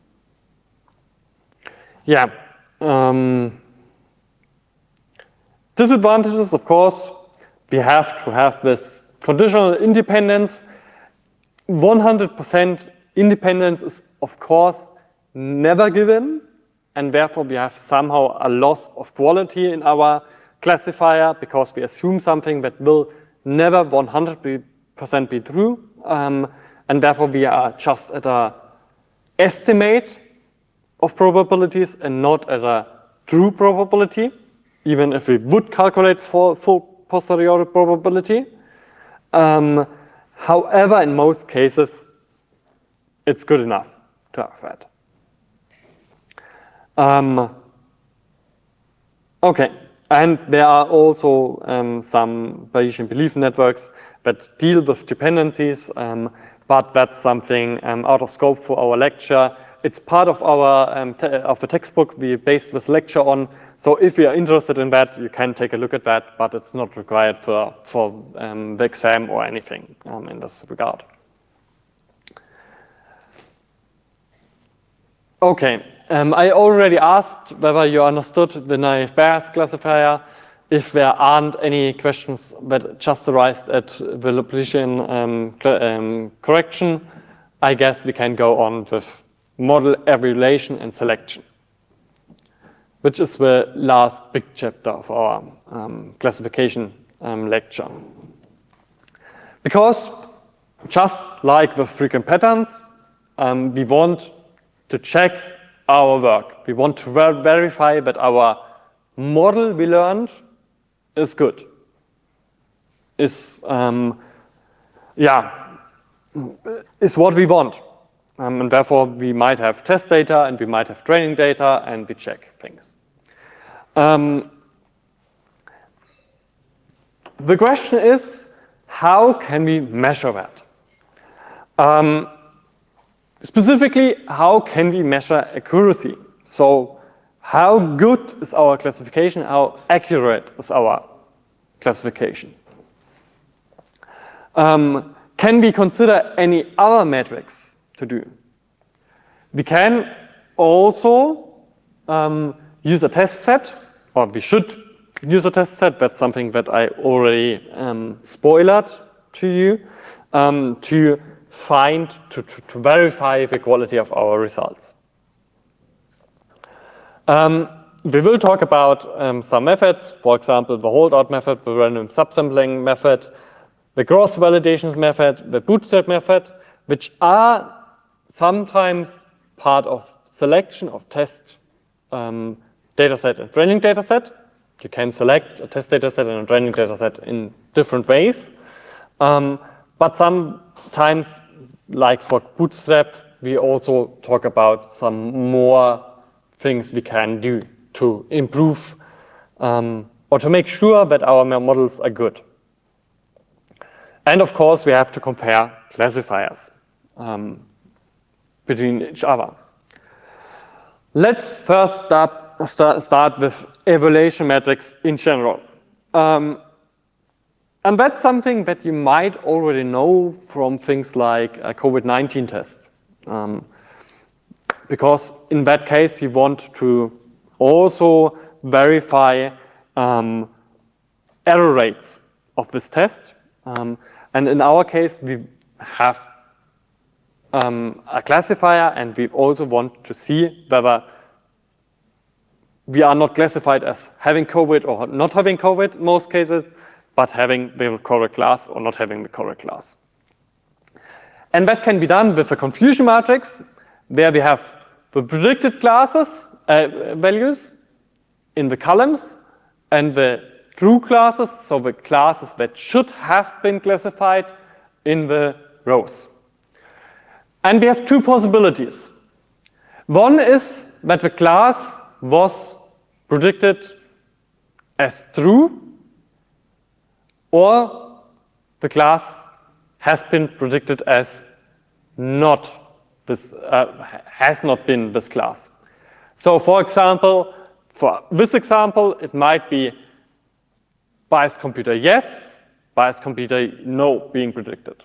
yeah. Um, Disadvantages, of course, we have to have this conditional independence. one hundred percent independence is, of course, never given, and therefore we have somehow a loss of quality in our classifier because we assume something that will never one hundred percent be true, um, and therefore we are just at a estimate of probabilities and not at a true probability, even if we would calculate for full posteriori probability. Um, however, in most cases, it's good enough to have that. Um, okay, and there are also um, some Bayesian belief networks that deal with dependencies, um, but that's something um, out of scope for our lecture. It's part of our um, of the textbook we based this lecture on. So if you are interested in that, you can take a look at that, but it's not required for for um, the exam or anything um, in this regard. Okay, um, I already asked whether you understood the naive Bayes classifier. If there aren't any questions that just arised at the Laplacian um, um, correction, I guess we can go on with model evaluation and selection, which is the last big chapter of our um, classification um, lecture. Because just like with frequent patterns, um, we want to check our work. We want to ver verify that our model we learned is good. Is, um, yeah, is what we want. Um, and therefore, we might have test data and we might have training data and we check things. Um, the question is, how can we measure that? Um, specifically, how can we measure accuracy? So, how good is our classification? How accurate is our classification? Um, can we consider any other metrics to do? We can also um, use a test set, or we should use a test set. That's something that I already um, spoiled to you, um, to find, to, to, to verify the quality of our results. Um, we will talk about um, some methods, for example, the holdout method, the random subsampling method, the cross validations method, the bootstrap method, which are sometimes part of selection of test um, dataset and training dataset. You can select a test dataset and a training dataset in different ways. Um, but sometimes, like for bootstrap, we also talk about some more things we can do to improve um, or to make sure that our models are good. And of course, we have to compare classifiers um, between each other. Let's first start, start, start with evaluation metrics in general. Um, and that's something that you might already know from things like a COVID nineteen test. Um, because in that case, you want to also verify um, error rates of this test. Um, and in our case, we have um, a classifier, and we also want to see whether we are not classified as having COVID or not having COVID in most cases, but having the correct class or not having the correct class. And that can be done with a confusion matrix, where we have the predicted classes, uh, values in the columns, and the true classes, so the classes that should have been classified, in the rows. And we have two possibilities. One is that the class was predicted as true, or the class has been predicted as not this, uh, has not been this class. So for example, for this example, it might be biased computer yes, biased computer no being predicted.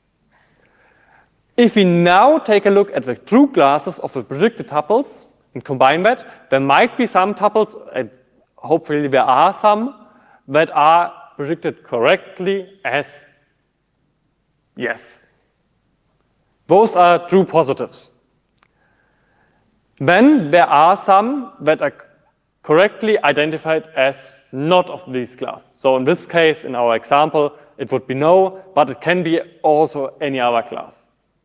If we now take a look at the true classes of the predicted tuples and combine that, there might be some tuples, and hopefully there are some, that are predicted correctly as yes. Those are true positives. Then there are some that are correctly identified as not of this class. So in this case, in our example, it would be no, but it can be also any other class.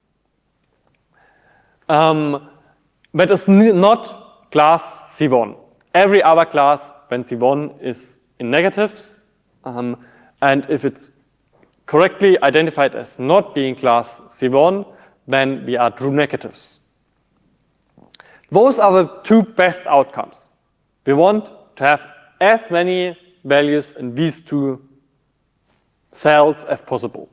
Um, that is not class C one. Every other class, when C one is in negatives, um, and if it's correctly identified as not being class C one, then we are true negatives. Those are the two best outcomes. We want to have as many values in these two cells as possible.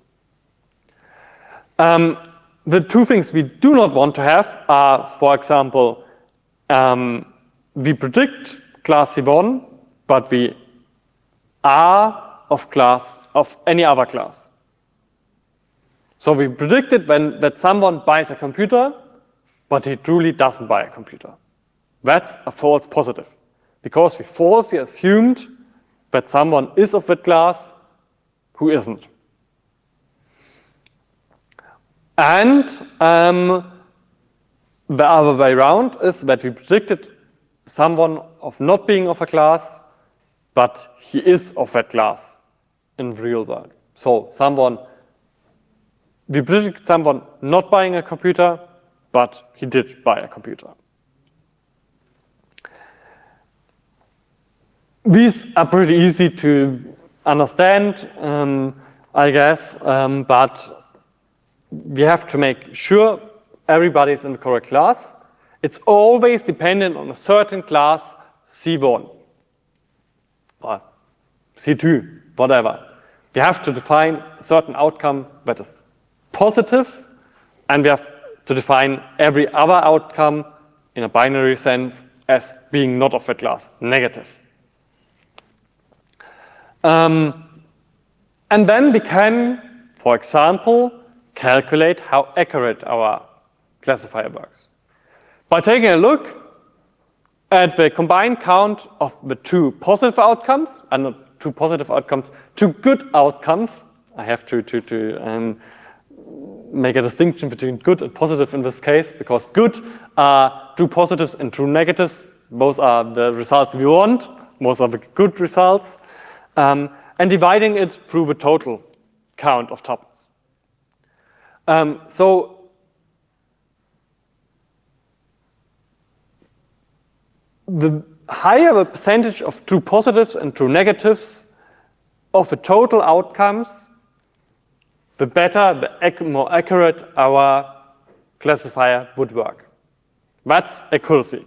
Um, the two things we do not want to have are, for example, um, we predict class C one, but we are of class of any other class. So we predicted when, that someone buys a computer, but he truly doesn't buy a computer. That's a false positive, because we falsely assumed that someone is of that class who isn't. And um, the other way around is that we predicted someone of not being of a class, but he is of that class in the real world. So someone, we predicted someone not buying a computer, but he did buy a computer. These are pretty easy to understand, um, I guess, um, but we have to make sure everybody's in the correct class. It's always dependent on a certain class C one or C two, whatever. We have to define a certain outcome that is positive, and we have to define every other outcome in a binary sense as being not of that class, negative. Um, and then we can, for example, calculate how accurate our classifier works. By taking a look at the combined count of the two positive outcomes, and not two positive outcomes, two good outcomes, I have to, to, to um, make a distinction between good and positive in this case, because good are true positives and true negatives. Those are the results we want, most are the good results, um, and dividing it through the total count of tuples. Um, so the higher the percentage of true positives and true negatives of the total outcomes, the better, the ac more accurate our classifier would work. That's accuracy.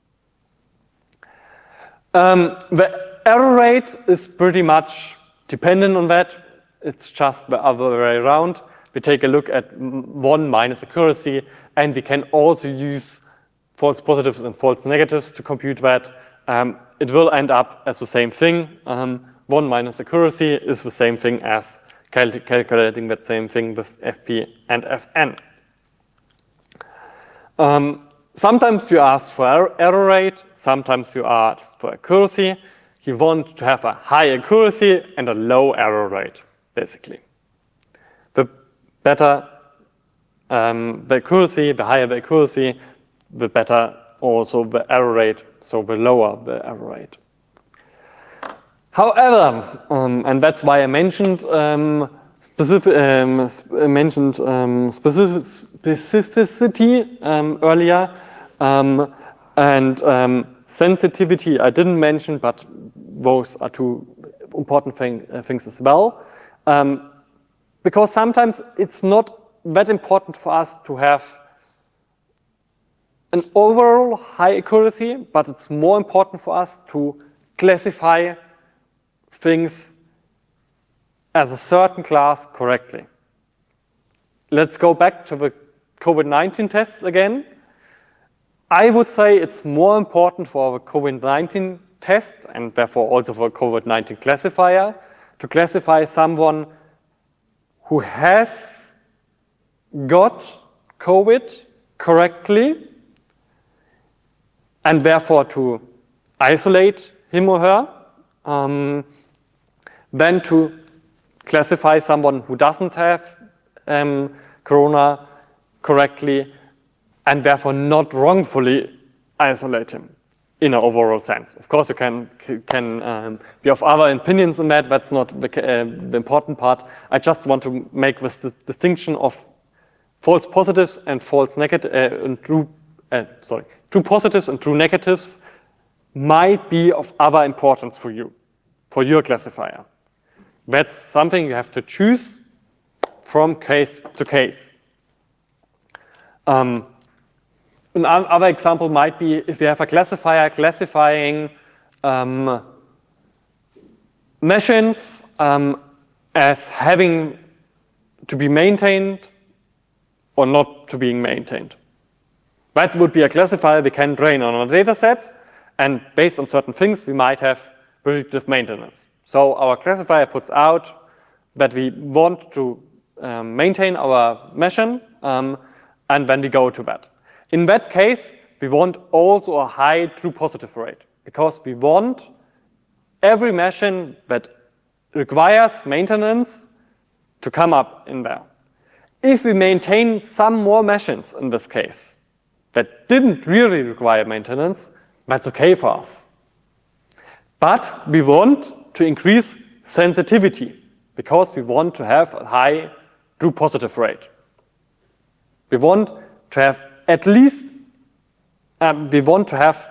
Um, the error rate is pretty much dependent on that. It's just the other way around. We take a look at one minus accuracy, and we can also use false positives and false negatives to compute that. Um, it will end up as the same thing. Um, one minus accuracy is the same thing as cal calculating that same thing with F P and F N. Um, sometimes you ask for er error rate, sometimes you ask for accuracy. You want to have a high accuracy and a low error rate, basically. The better um, the accuracy, the higher the accuracy, the better also the error rate, so the lower the error rate. However, um, and that's why I mentioned um, specific, um, mentioned um, specific specificity um, earlier, um, and um, sensitivity I didn't mention, but those are two important thing, uh, things as well. Um, because sometimes it's not that important for us to have an overall high accuracy, but it's more important for us to classify things as a certain class correctly. Let's go back to the COVID nineteen tests again. I would say it's more important for the COVID nineteen test, and therefore also for COVID nineteen classifier, to classify someone who has got COVID correctly, and therefore to isolate him or her, um, then to classify someone who doesn't have um, corona correctly and therefore not wrongfully isolate him in an overall sense. Of course, you can, can um, be of other opinions on that. That's not the, uh, the important part. I just want to make this distinction of false positives and false negative, uh, and true, uh, sorry, true positives and true negatives might be of other importance for you, for your classifier. That's something you have to choose from case to case. Um, Another example might be if you have a classifier classifying um, machines um, as having to be maintained or not to being maintained. That would be a classifier we can train on a data set, and based on certain things, we might have predictive maintenance. So our classifier puts out that we want to um, maintain our machine, um, and then we go to that. In that case, we want also a high true positive rate because we want every machine that requires maintenance to come up in there. If we maintain some more machines in this case that didn't really require maintenance, that's okay for us. But we want to increase sensitivity because we want to have a high true positive rate. We want to have at least, um, we want to have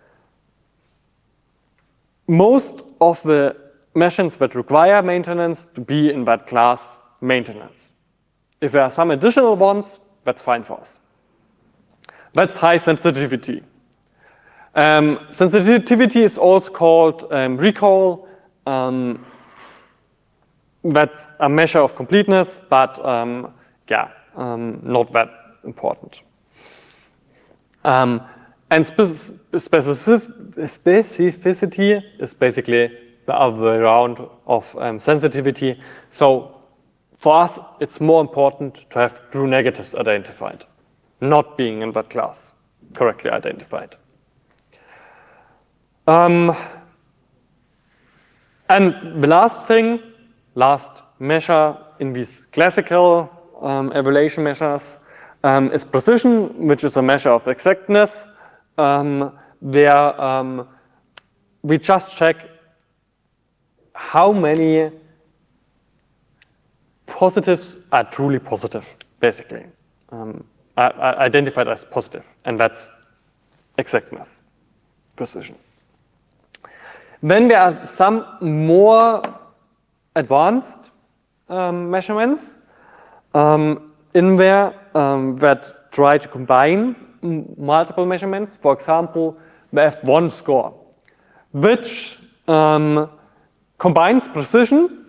most of the machines that require maintenance to be in that class maintenance. If there are some additional ones, that's fine for us. That's high sensitivity. Um, sensitivity is also called um, recall. Um, that's a measure of completeness, but um, yeah, um, not that important. Um, and speci specific specificity is basically the other way around of um, sensitivity. So for us, it's more important to have true negatives identified, not being in that class correctly identified. Um, and the last thing, last measure in these classical um, evaluation measures um, is precision, which is a measure of exactness, um, where um, we just check how many positives are truly positive, basically, um, are, are identified as positive, and that's exactness, precision. Then there are some more advanced um, measurements um, in there um, that try to combine multiple measurements. For example, the F one score, which um, combines precision,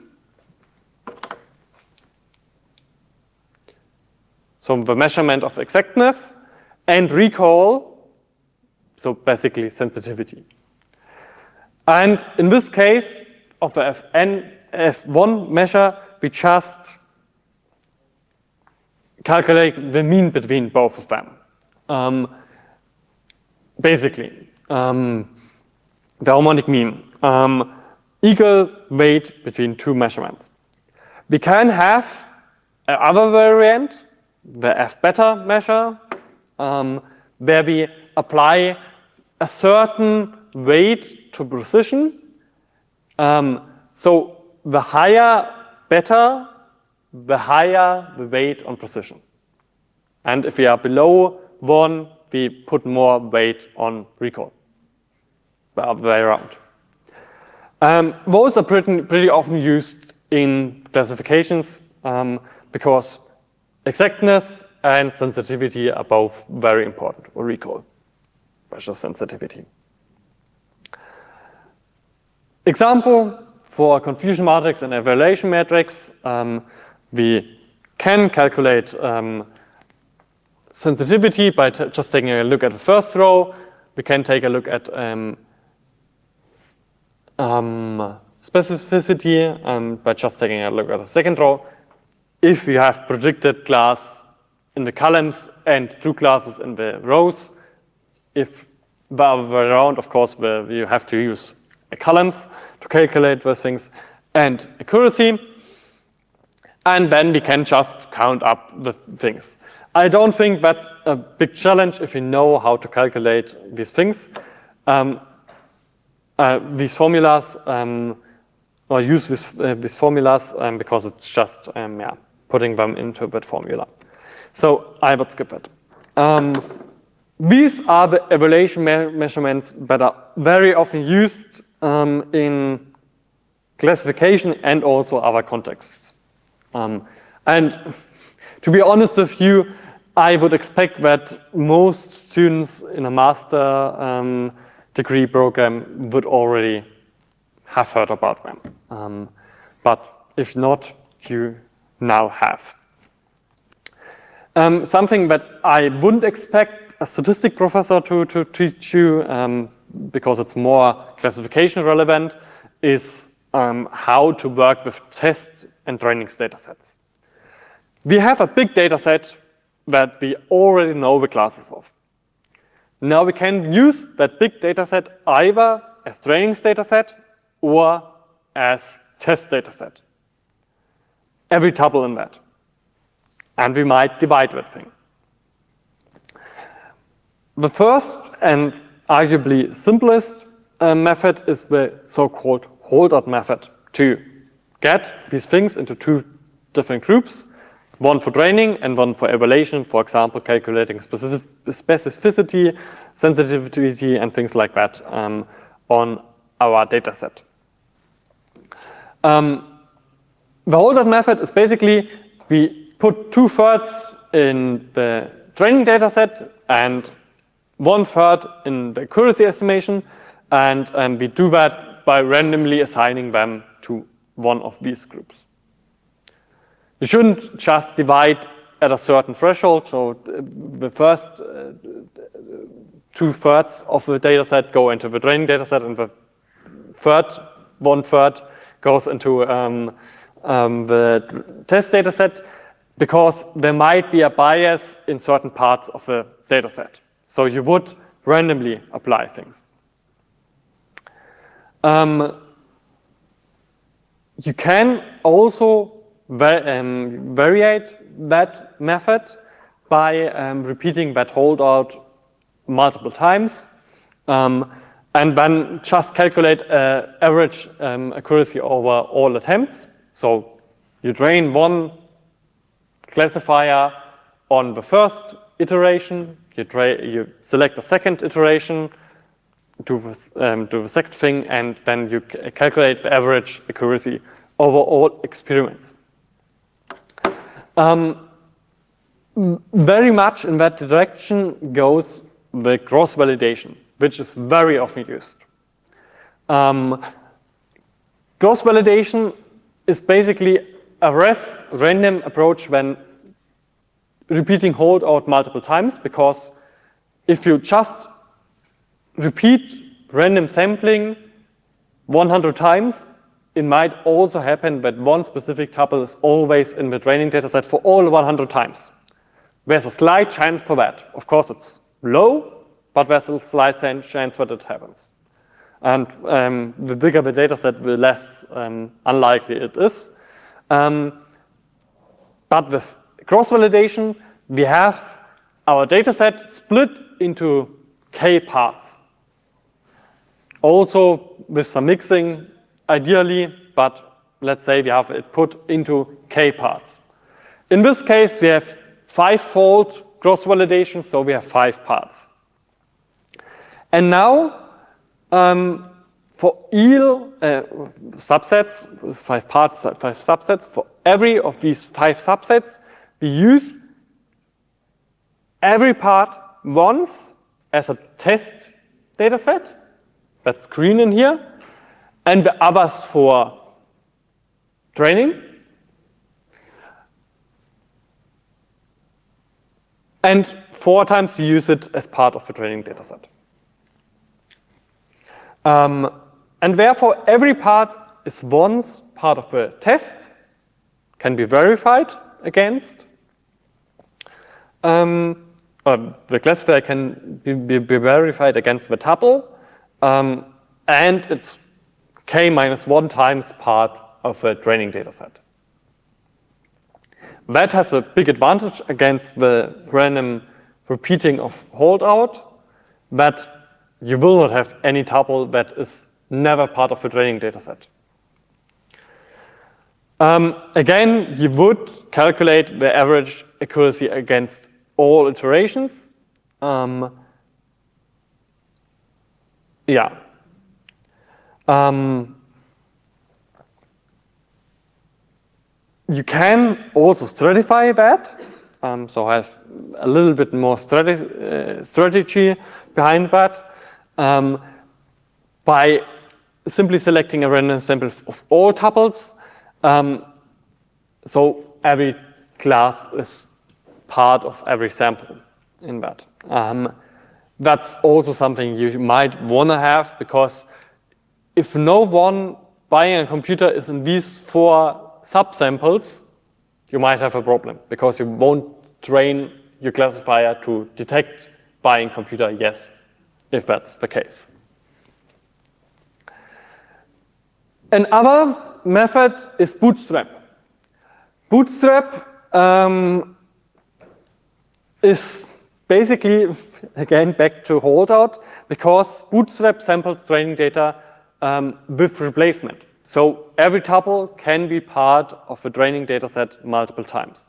so the measurement of exactness, and recall, so basically sensitivity. And in this case of the F N, F one measure, we just calculate the mean between both of them. Um, basically, um, the harmonic mean, um, equal weight between two measurements. We can have another variant, the F beta measure, um, where we apply a certain weight to precision. Um, so the higher beta, the higher the weight on precision. And if we are below one, we put more weight on recall, the other way around. Um, those are pretty, pretty often used in classifications um, because exactness and sensitivity are both very important, or recall, measure sensitivity. Example for a confusion matrix and evaluation matrix, um, we can calculate um, sensitivity by t just taking a look at the first row. We can take a look at um, um, specificity um, by just taking a look at the second row. If we have predicted class in the columns and two classes in the rows, if the other way around, of course, you have to use columns to calculate those things. and accuracy, and then we can just count up the things. I don't think that's a big challenge if you know how to calculate these things, um, uh, these formulas, um, or use this, uh, these formulas um, because it's just um, yeah, putting them into that formula. So I would skip it. Um, these are the evaluation me measurements that are very often used um, in classification and also other contexts. Um, and to be honest with you, I would expect that most students in a master um, degree program would already have heard about them. Um, but if not, you now have. Um, something that I wouldn't expect a statistics professor to, to teach you, um, because it's more classification relevant, is um, how to work with test and training data sets. We have a big data set that we already know the classes of. Now we can use that big data set either as training data set or as test data set. Every tuple in that. And we might divide that thing. The first and arguably simplest uh, method is the so-called holdout method to get these things into two different groups, one for training and one for evaluation, for example, calculating specific specificity, sensitivity, and things like that um, on our data set. Um, the holdout method is basically we put two thirds in the training data set and one third in the accuracy estimation, and um, we do that by randomly assigning them to one of these groups. You shouldn't just divide at a certain threshold, so the first uh, two thirds of the data set go into the training data set, and the third, one third goes into um, um, the test data set, because there might be a bias in certain parts of the data set. So you would randomly apply things. Um, you can also va um, variate that method by um, repeating that holdout multiple times, um, and then just calculate uh, average um, accuracy over all attempts. So you train one classifier on the first iteration, you, tra you select a second iteration, do, this, um, do the second thing, and then you calculate the average accuracy over all experiments. Um, very much in that direction goes the cross-validation, which is very often used. Um, cross-validation is basically a res random approach when repeating holdout multiple times, because if you just repeat random sampling one hundred times, it might also happen that one specific tuple is always in the training data set for all one hundred times. There's a slight chance for that. Of course, it's low, but there's a slight chance that it happens. And um, the bigger the data set, the less um, unlikely it is. Um, but with cross-validation, we have our data set split into k parts. Also with some mixing, ideally, but let's say we have it put into k parts. In this case, we have five-fold cross-validation, so we have five parts. And now, um, for all uh, subsets, five parts, five subsets, for every of these five subsets, we use every part once as a test data set, that's green in here, and the others for training. And four times you use it as part of the training data set. Um, and therefore, every part is once part of the test, can be verified against. Um, or the classifier can be, be, be verified against the tuple, um, and it's k minus one times part of a training data set. That has a big advantage against the random repeating of holdout, that you will not have any tuple that is never part of the training data set. Um, again, you would calculate the average accuracy against all iterations. Um, yeah. Um, you can also stratify that, um, so have a little bit more strate uh, strategy behind that um, by simply selecting a random sample of all tuples. Um, so every class is part of every sample in that. Um, that's also something you might want to have, because if no one buying a computer is in these four subsamples, you might have a problem, because you won't train your classifier to detect buying computer yes, if that's the case. Another method is Bootstrap. Bootstrap um, is basically, again, back to holdout, because Bootstrap samples training data um, with replacement. So every tuple can be part of a training data set multiple times.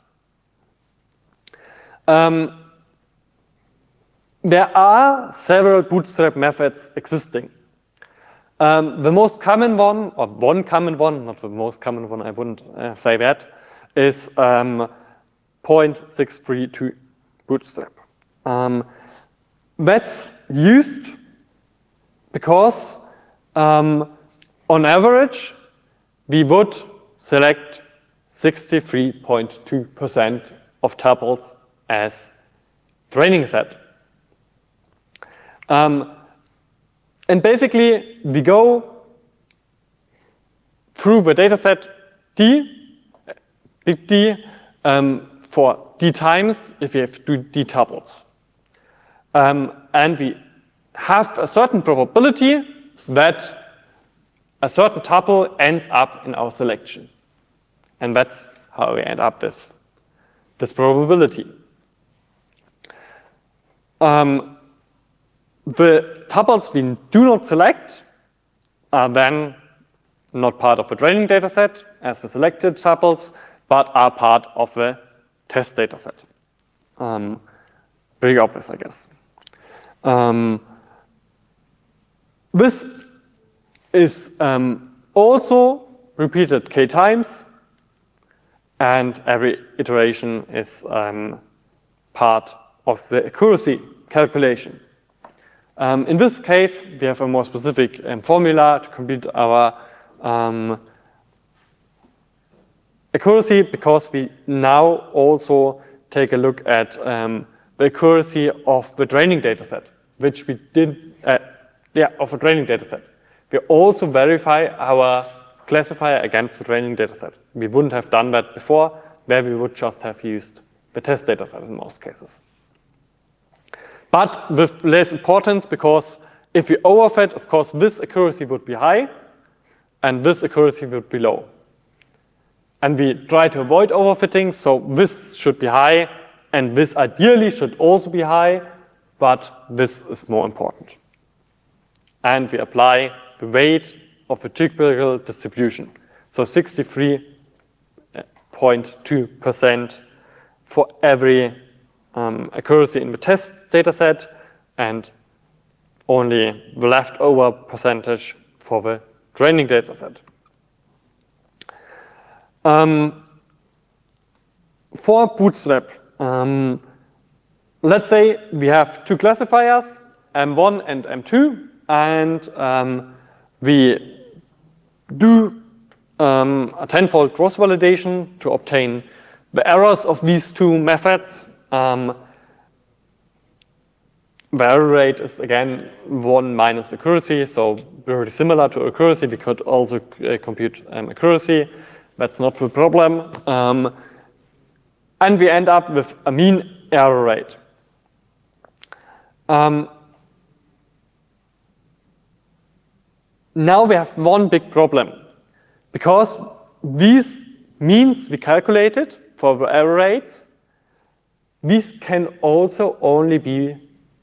Um, there are several Bootstrap methods existing. Um, the most common one, or one common one, not the most common one, I wouldn't uh, say that, is um, zero point six three two Bootstrap. Um, that's used because um, on average, we would select sixty-three point two percent of tuples as training set. Um, and basically, we go through the dataset D, big D, um, for D times if we have two D tuples. Um, and we have a certain probability that a certain tuple ends up in our selection. And that's how we end up with this probability. Um, the tuples we do not select are then not part of the training data set as the selected tuples, but are part of the test data set. Um, pretty obvious, I guess. Um, this is um, also repeated k times, and every iteration is um, part of the accuracy calculation. Um, in this case, we have a more specific um, formula to compute our um, accuracy, because we now also take a look at um, the accuracy of the training data set, which we did, uh, yeah, of a training data set. We also verify our classifier against the training data set. We wouldn't have done that before, where we would just have used the test data set in most cases. But with less importance, because if we overfit, of course, this accuracy would be high, and this accuracy would be low. And we try to avoid overfitting, so this should be high, and this ideally should also be high, but this is more important. And we apply the weight of the typical distribution. So sixty-three point two percent for every um, accuracy in the test data set, and only the leftover percentage for the training data set. Um, for Bootstrap, um, let's say we have two classifiers, M one and M two, and um, we do um, a tenfold cross-validation to obtain the errors of these two methods. Um, the error rate is again one minus accuracy, so very similar to accuracy. We could also uh, compute um, accuracy. That's not the problem. Um, and we end up with a mean error rate. Um, now we have one big problem, because these means we calculated for the error rates, these can also only be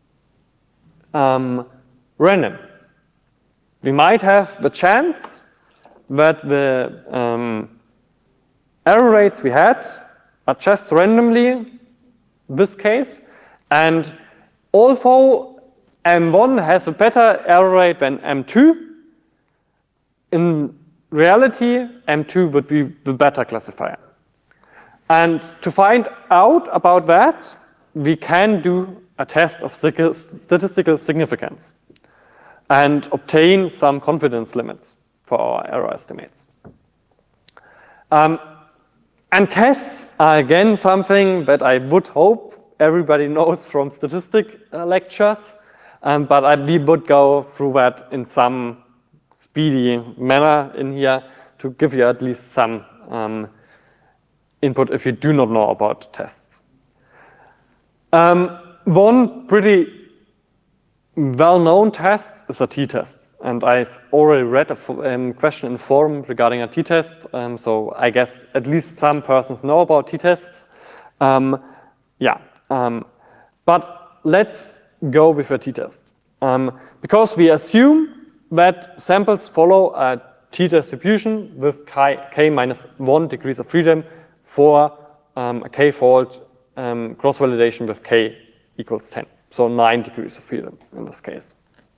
um, random. We might have the chance that the um, error rates we had are just randomly this case, and although M one has a better error rate than M two, in reality M two would be the better classifier. And to find out about that, we can do a test of statistical significance and obtain some confidence limits for our error estimates. Um, and tests are again something that I would hope everybody knows from statistic uh, lectures, um, but I, we would go through that in some speedy manner in here to give you at least some um, input if you do not know about tests. Um, one pretty well-known test is a t-test, and I've already read a um, question in the forum regarding a t-test, um, so I guess at least some persons know about t-tests. Um, yeah, um, but let's go with a t-test. Um, because we assume that samples follow a t-distribution with k, k minus one degrees of freedom for um, a k-fold um, cross-validation with k equals ten. So nine degrees of freedom in this case.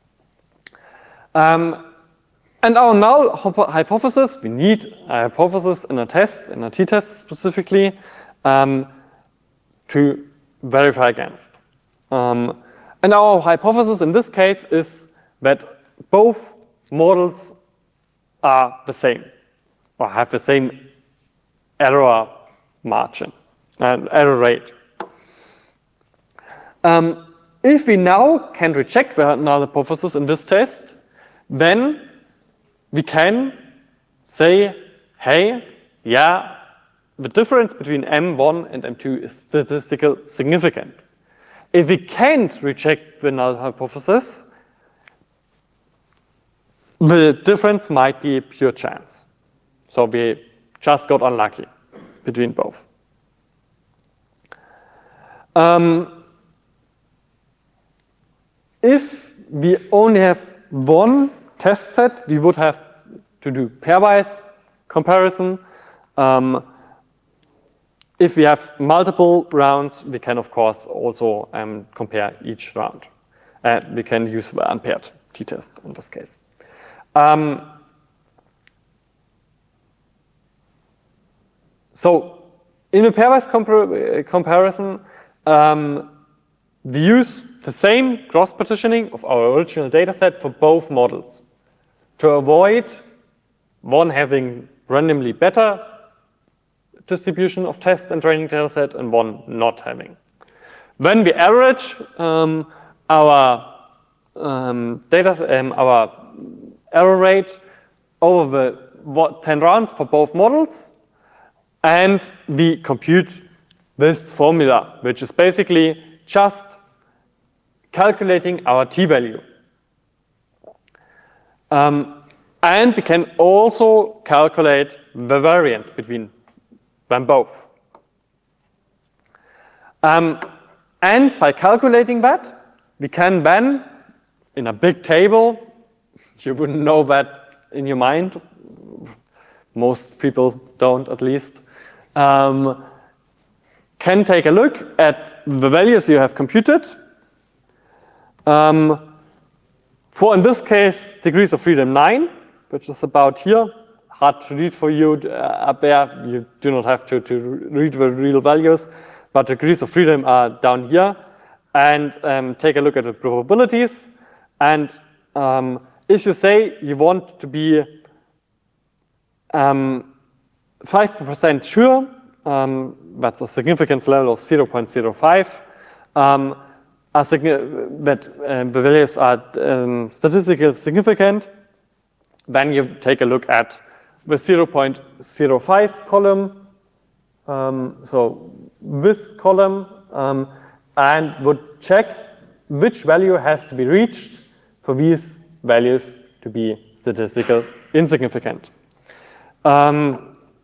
Um, and our null hypothesis, we need a hypothesis in a test, in a t-test specifically, um, to verify against. Um, and our hypothesis in this case is that both models are the same, or have the same error margin, and error rate. Um, if we now can reject the null hypothesis in this test, then we can say, hey, yeah, the difference between M one and M two is statistically significant. If we can't reject the null hypothesis, the difference might be pure chance. So we just got unlucky between both. Um, if we only have one test set, we would have to do pairwise comparison. Um, if we have multiple rounds, we can of course also um, compare each round. And we can use the unpaired t-test in this case. Um, so in a pairwise compar comparison, um, we use the same cross-partitioning of our original data set for both models to avoid one having randomly better distribution of test and training data set and one not having. When we average um, our um, data, um, our error rate over the what, ten rounds for both models, and we compute this formula, which is basically just calculating our t-value. Um, and we can also calculate the variance between them both. Um, and by calculating that, we can then, in a big table, you wouldn't know that in your mind, most people don't at least, um, can take a look at the values you have computed. Um, for, in this case, degrees of freedom nine, which is about here. Hard to read for you uh, up there. You do not have to, to read the real values, but degrees of freedom are down here. And um, take a look at the probabilities. And um, if you say you want to be um, five percent sure, um, that's a significance level of zero point zero five, um, that um, the values are um, statistically significant, then you take a look at the zero point zero five column, um, so this column, um, and would check which value has to be reached for these values to be statistically insignificant. Um,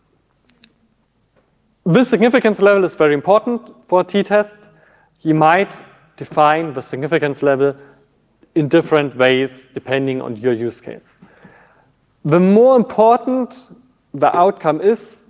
this significance level is very important for a t-test. You might define the significance level in different ways depending on your use case. The more important the outcome is,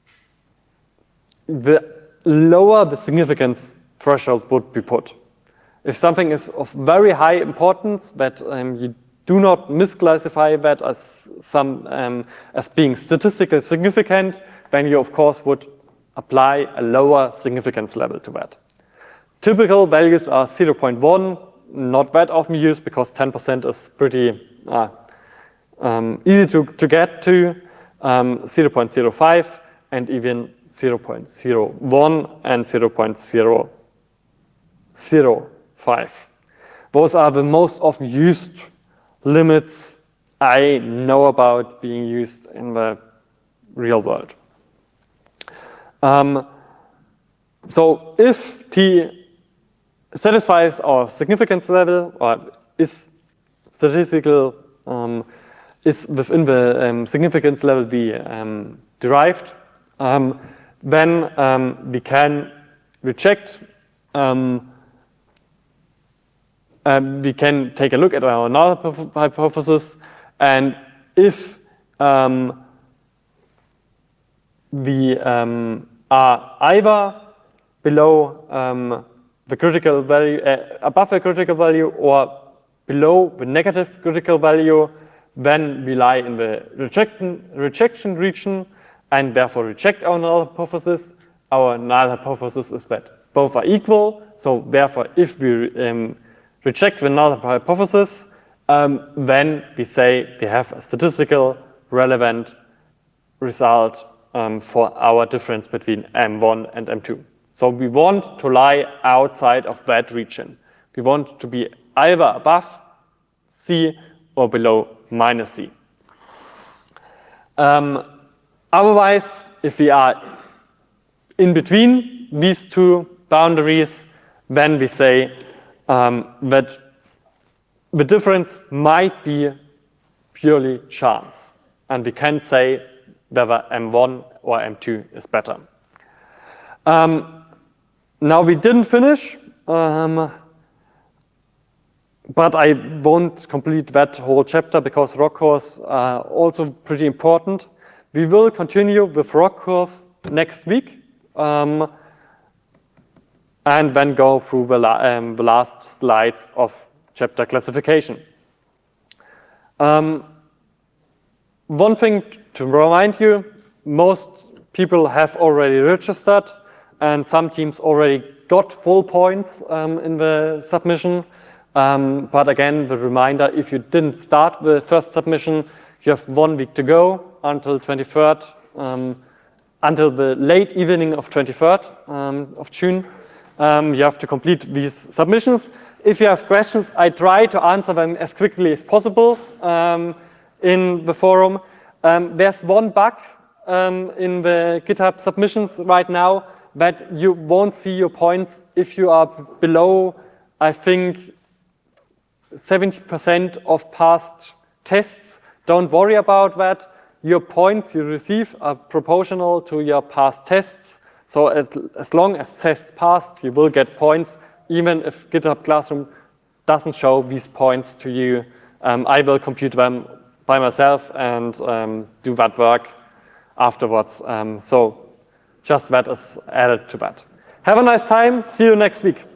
the lower the significance threshold would be put. If something is of very high importance that um, you do not misclassify that as some um, as being statistically significant, then you of course would apply a lower significance level to that. Typical values are zero point one, not that often used because ten percent is pretty uh, um, easy to, to get to, um, zero point zero five and even zero point zero one and zero point zero zero five. Those are the most often used limits I know about being used in the real world. Um, so if T satisfies our significance level or is statistical, um, is within the um, significance level we um, derived, um, then um, we can reject, um, um, we can take a look at our null hypothesis, and if um, we um, are either below um, the critical value, uh, above the critical value or below the negative critical value, then we lie in the rejection, rejection region and therefore reject our null hypothesis. Our null hypothesis is that both are equal, so therefore if we um, reject the null hypothesis, um, then we say we have a statistical relevant result um, for our difference between M one and M two. So we want to lie outside of that region. We want to be either above C or below minus C. Um, otherwise, if we are in between these two boundaries, then we say um, that the difference might be purely chance. And we can say whether M one or M two is better. Um, now we didn't finish, um, but I won't complete that whole chapter because ROC curves are also pretty important. We will continue with ROC curves next week um, and then go through the, la um, the last slides of chapter classification. Um, one thing to remind you, most people have already registered and some teams already got full points um, in the submission. Um, but again, the reminder, if you didn't start the first submission, you have one week to go until twenty-third, um, until the late evening of twenty-third um, of June. Um, you have to complete these submissions. If you have questions, I try to answer them as quickly as possible um, in the forum. Um, there's one bug um, in the GitHub submissions right now that you won't see your points if you are below, I think, seventy percent of past tests. Don't worry about that. Your points you receive are proportional to your past tests. So as, as long as tests passed, you will get points, even if GitHub Classroom doesn't show these points to you. Um, I will compute them by myself and um, do that work afterwards. Um, so just that is added to that. Have a nice time. See you next week.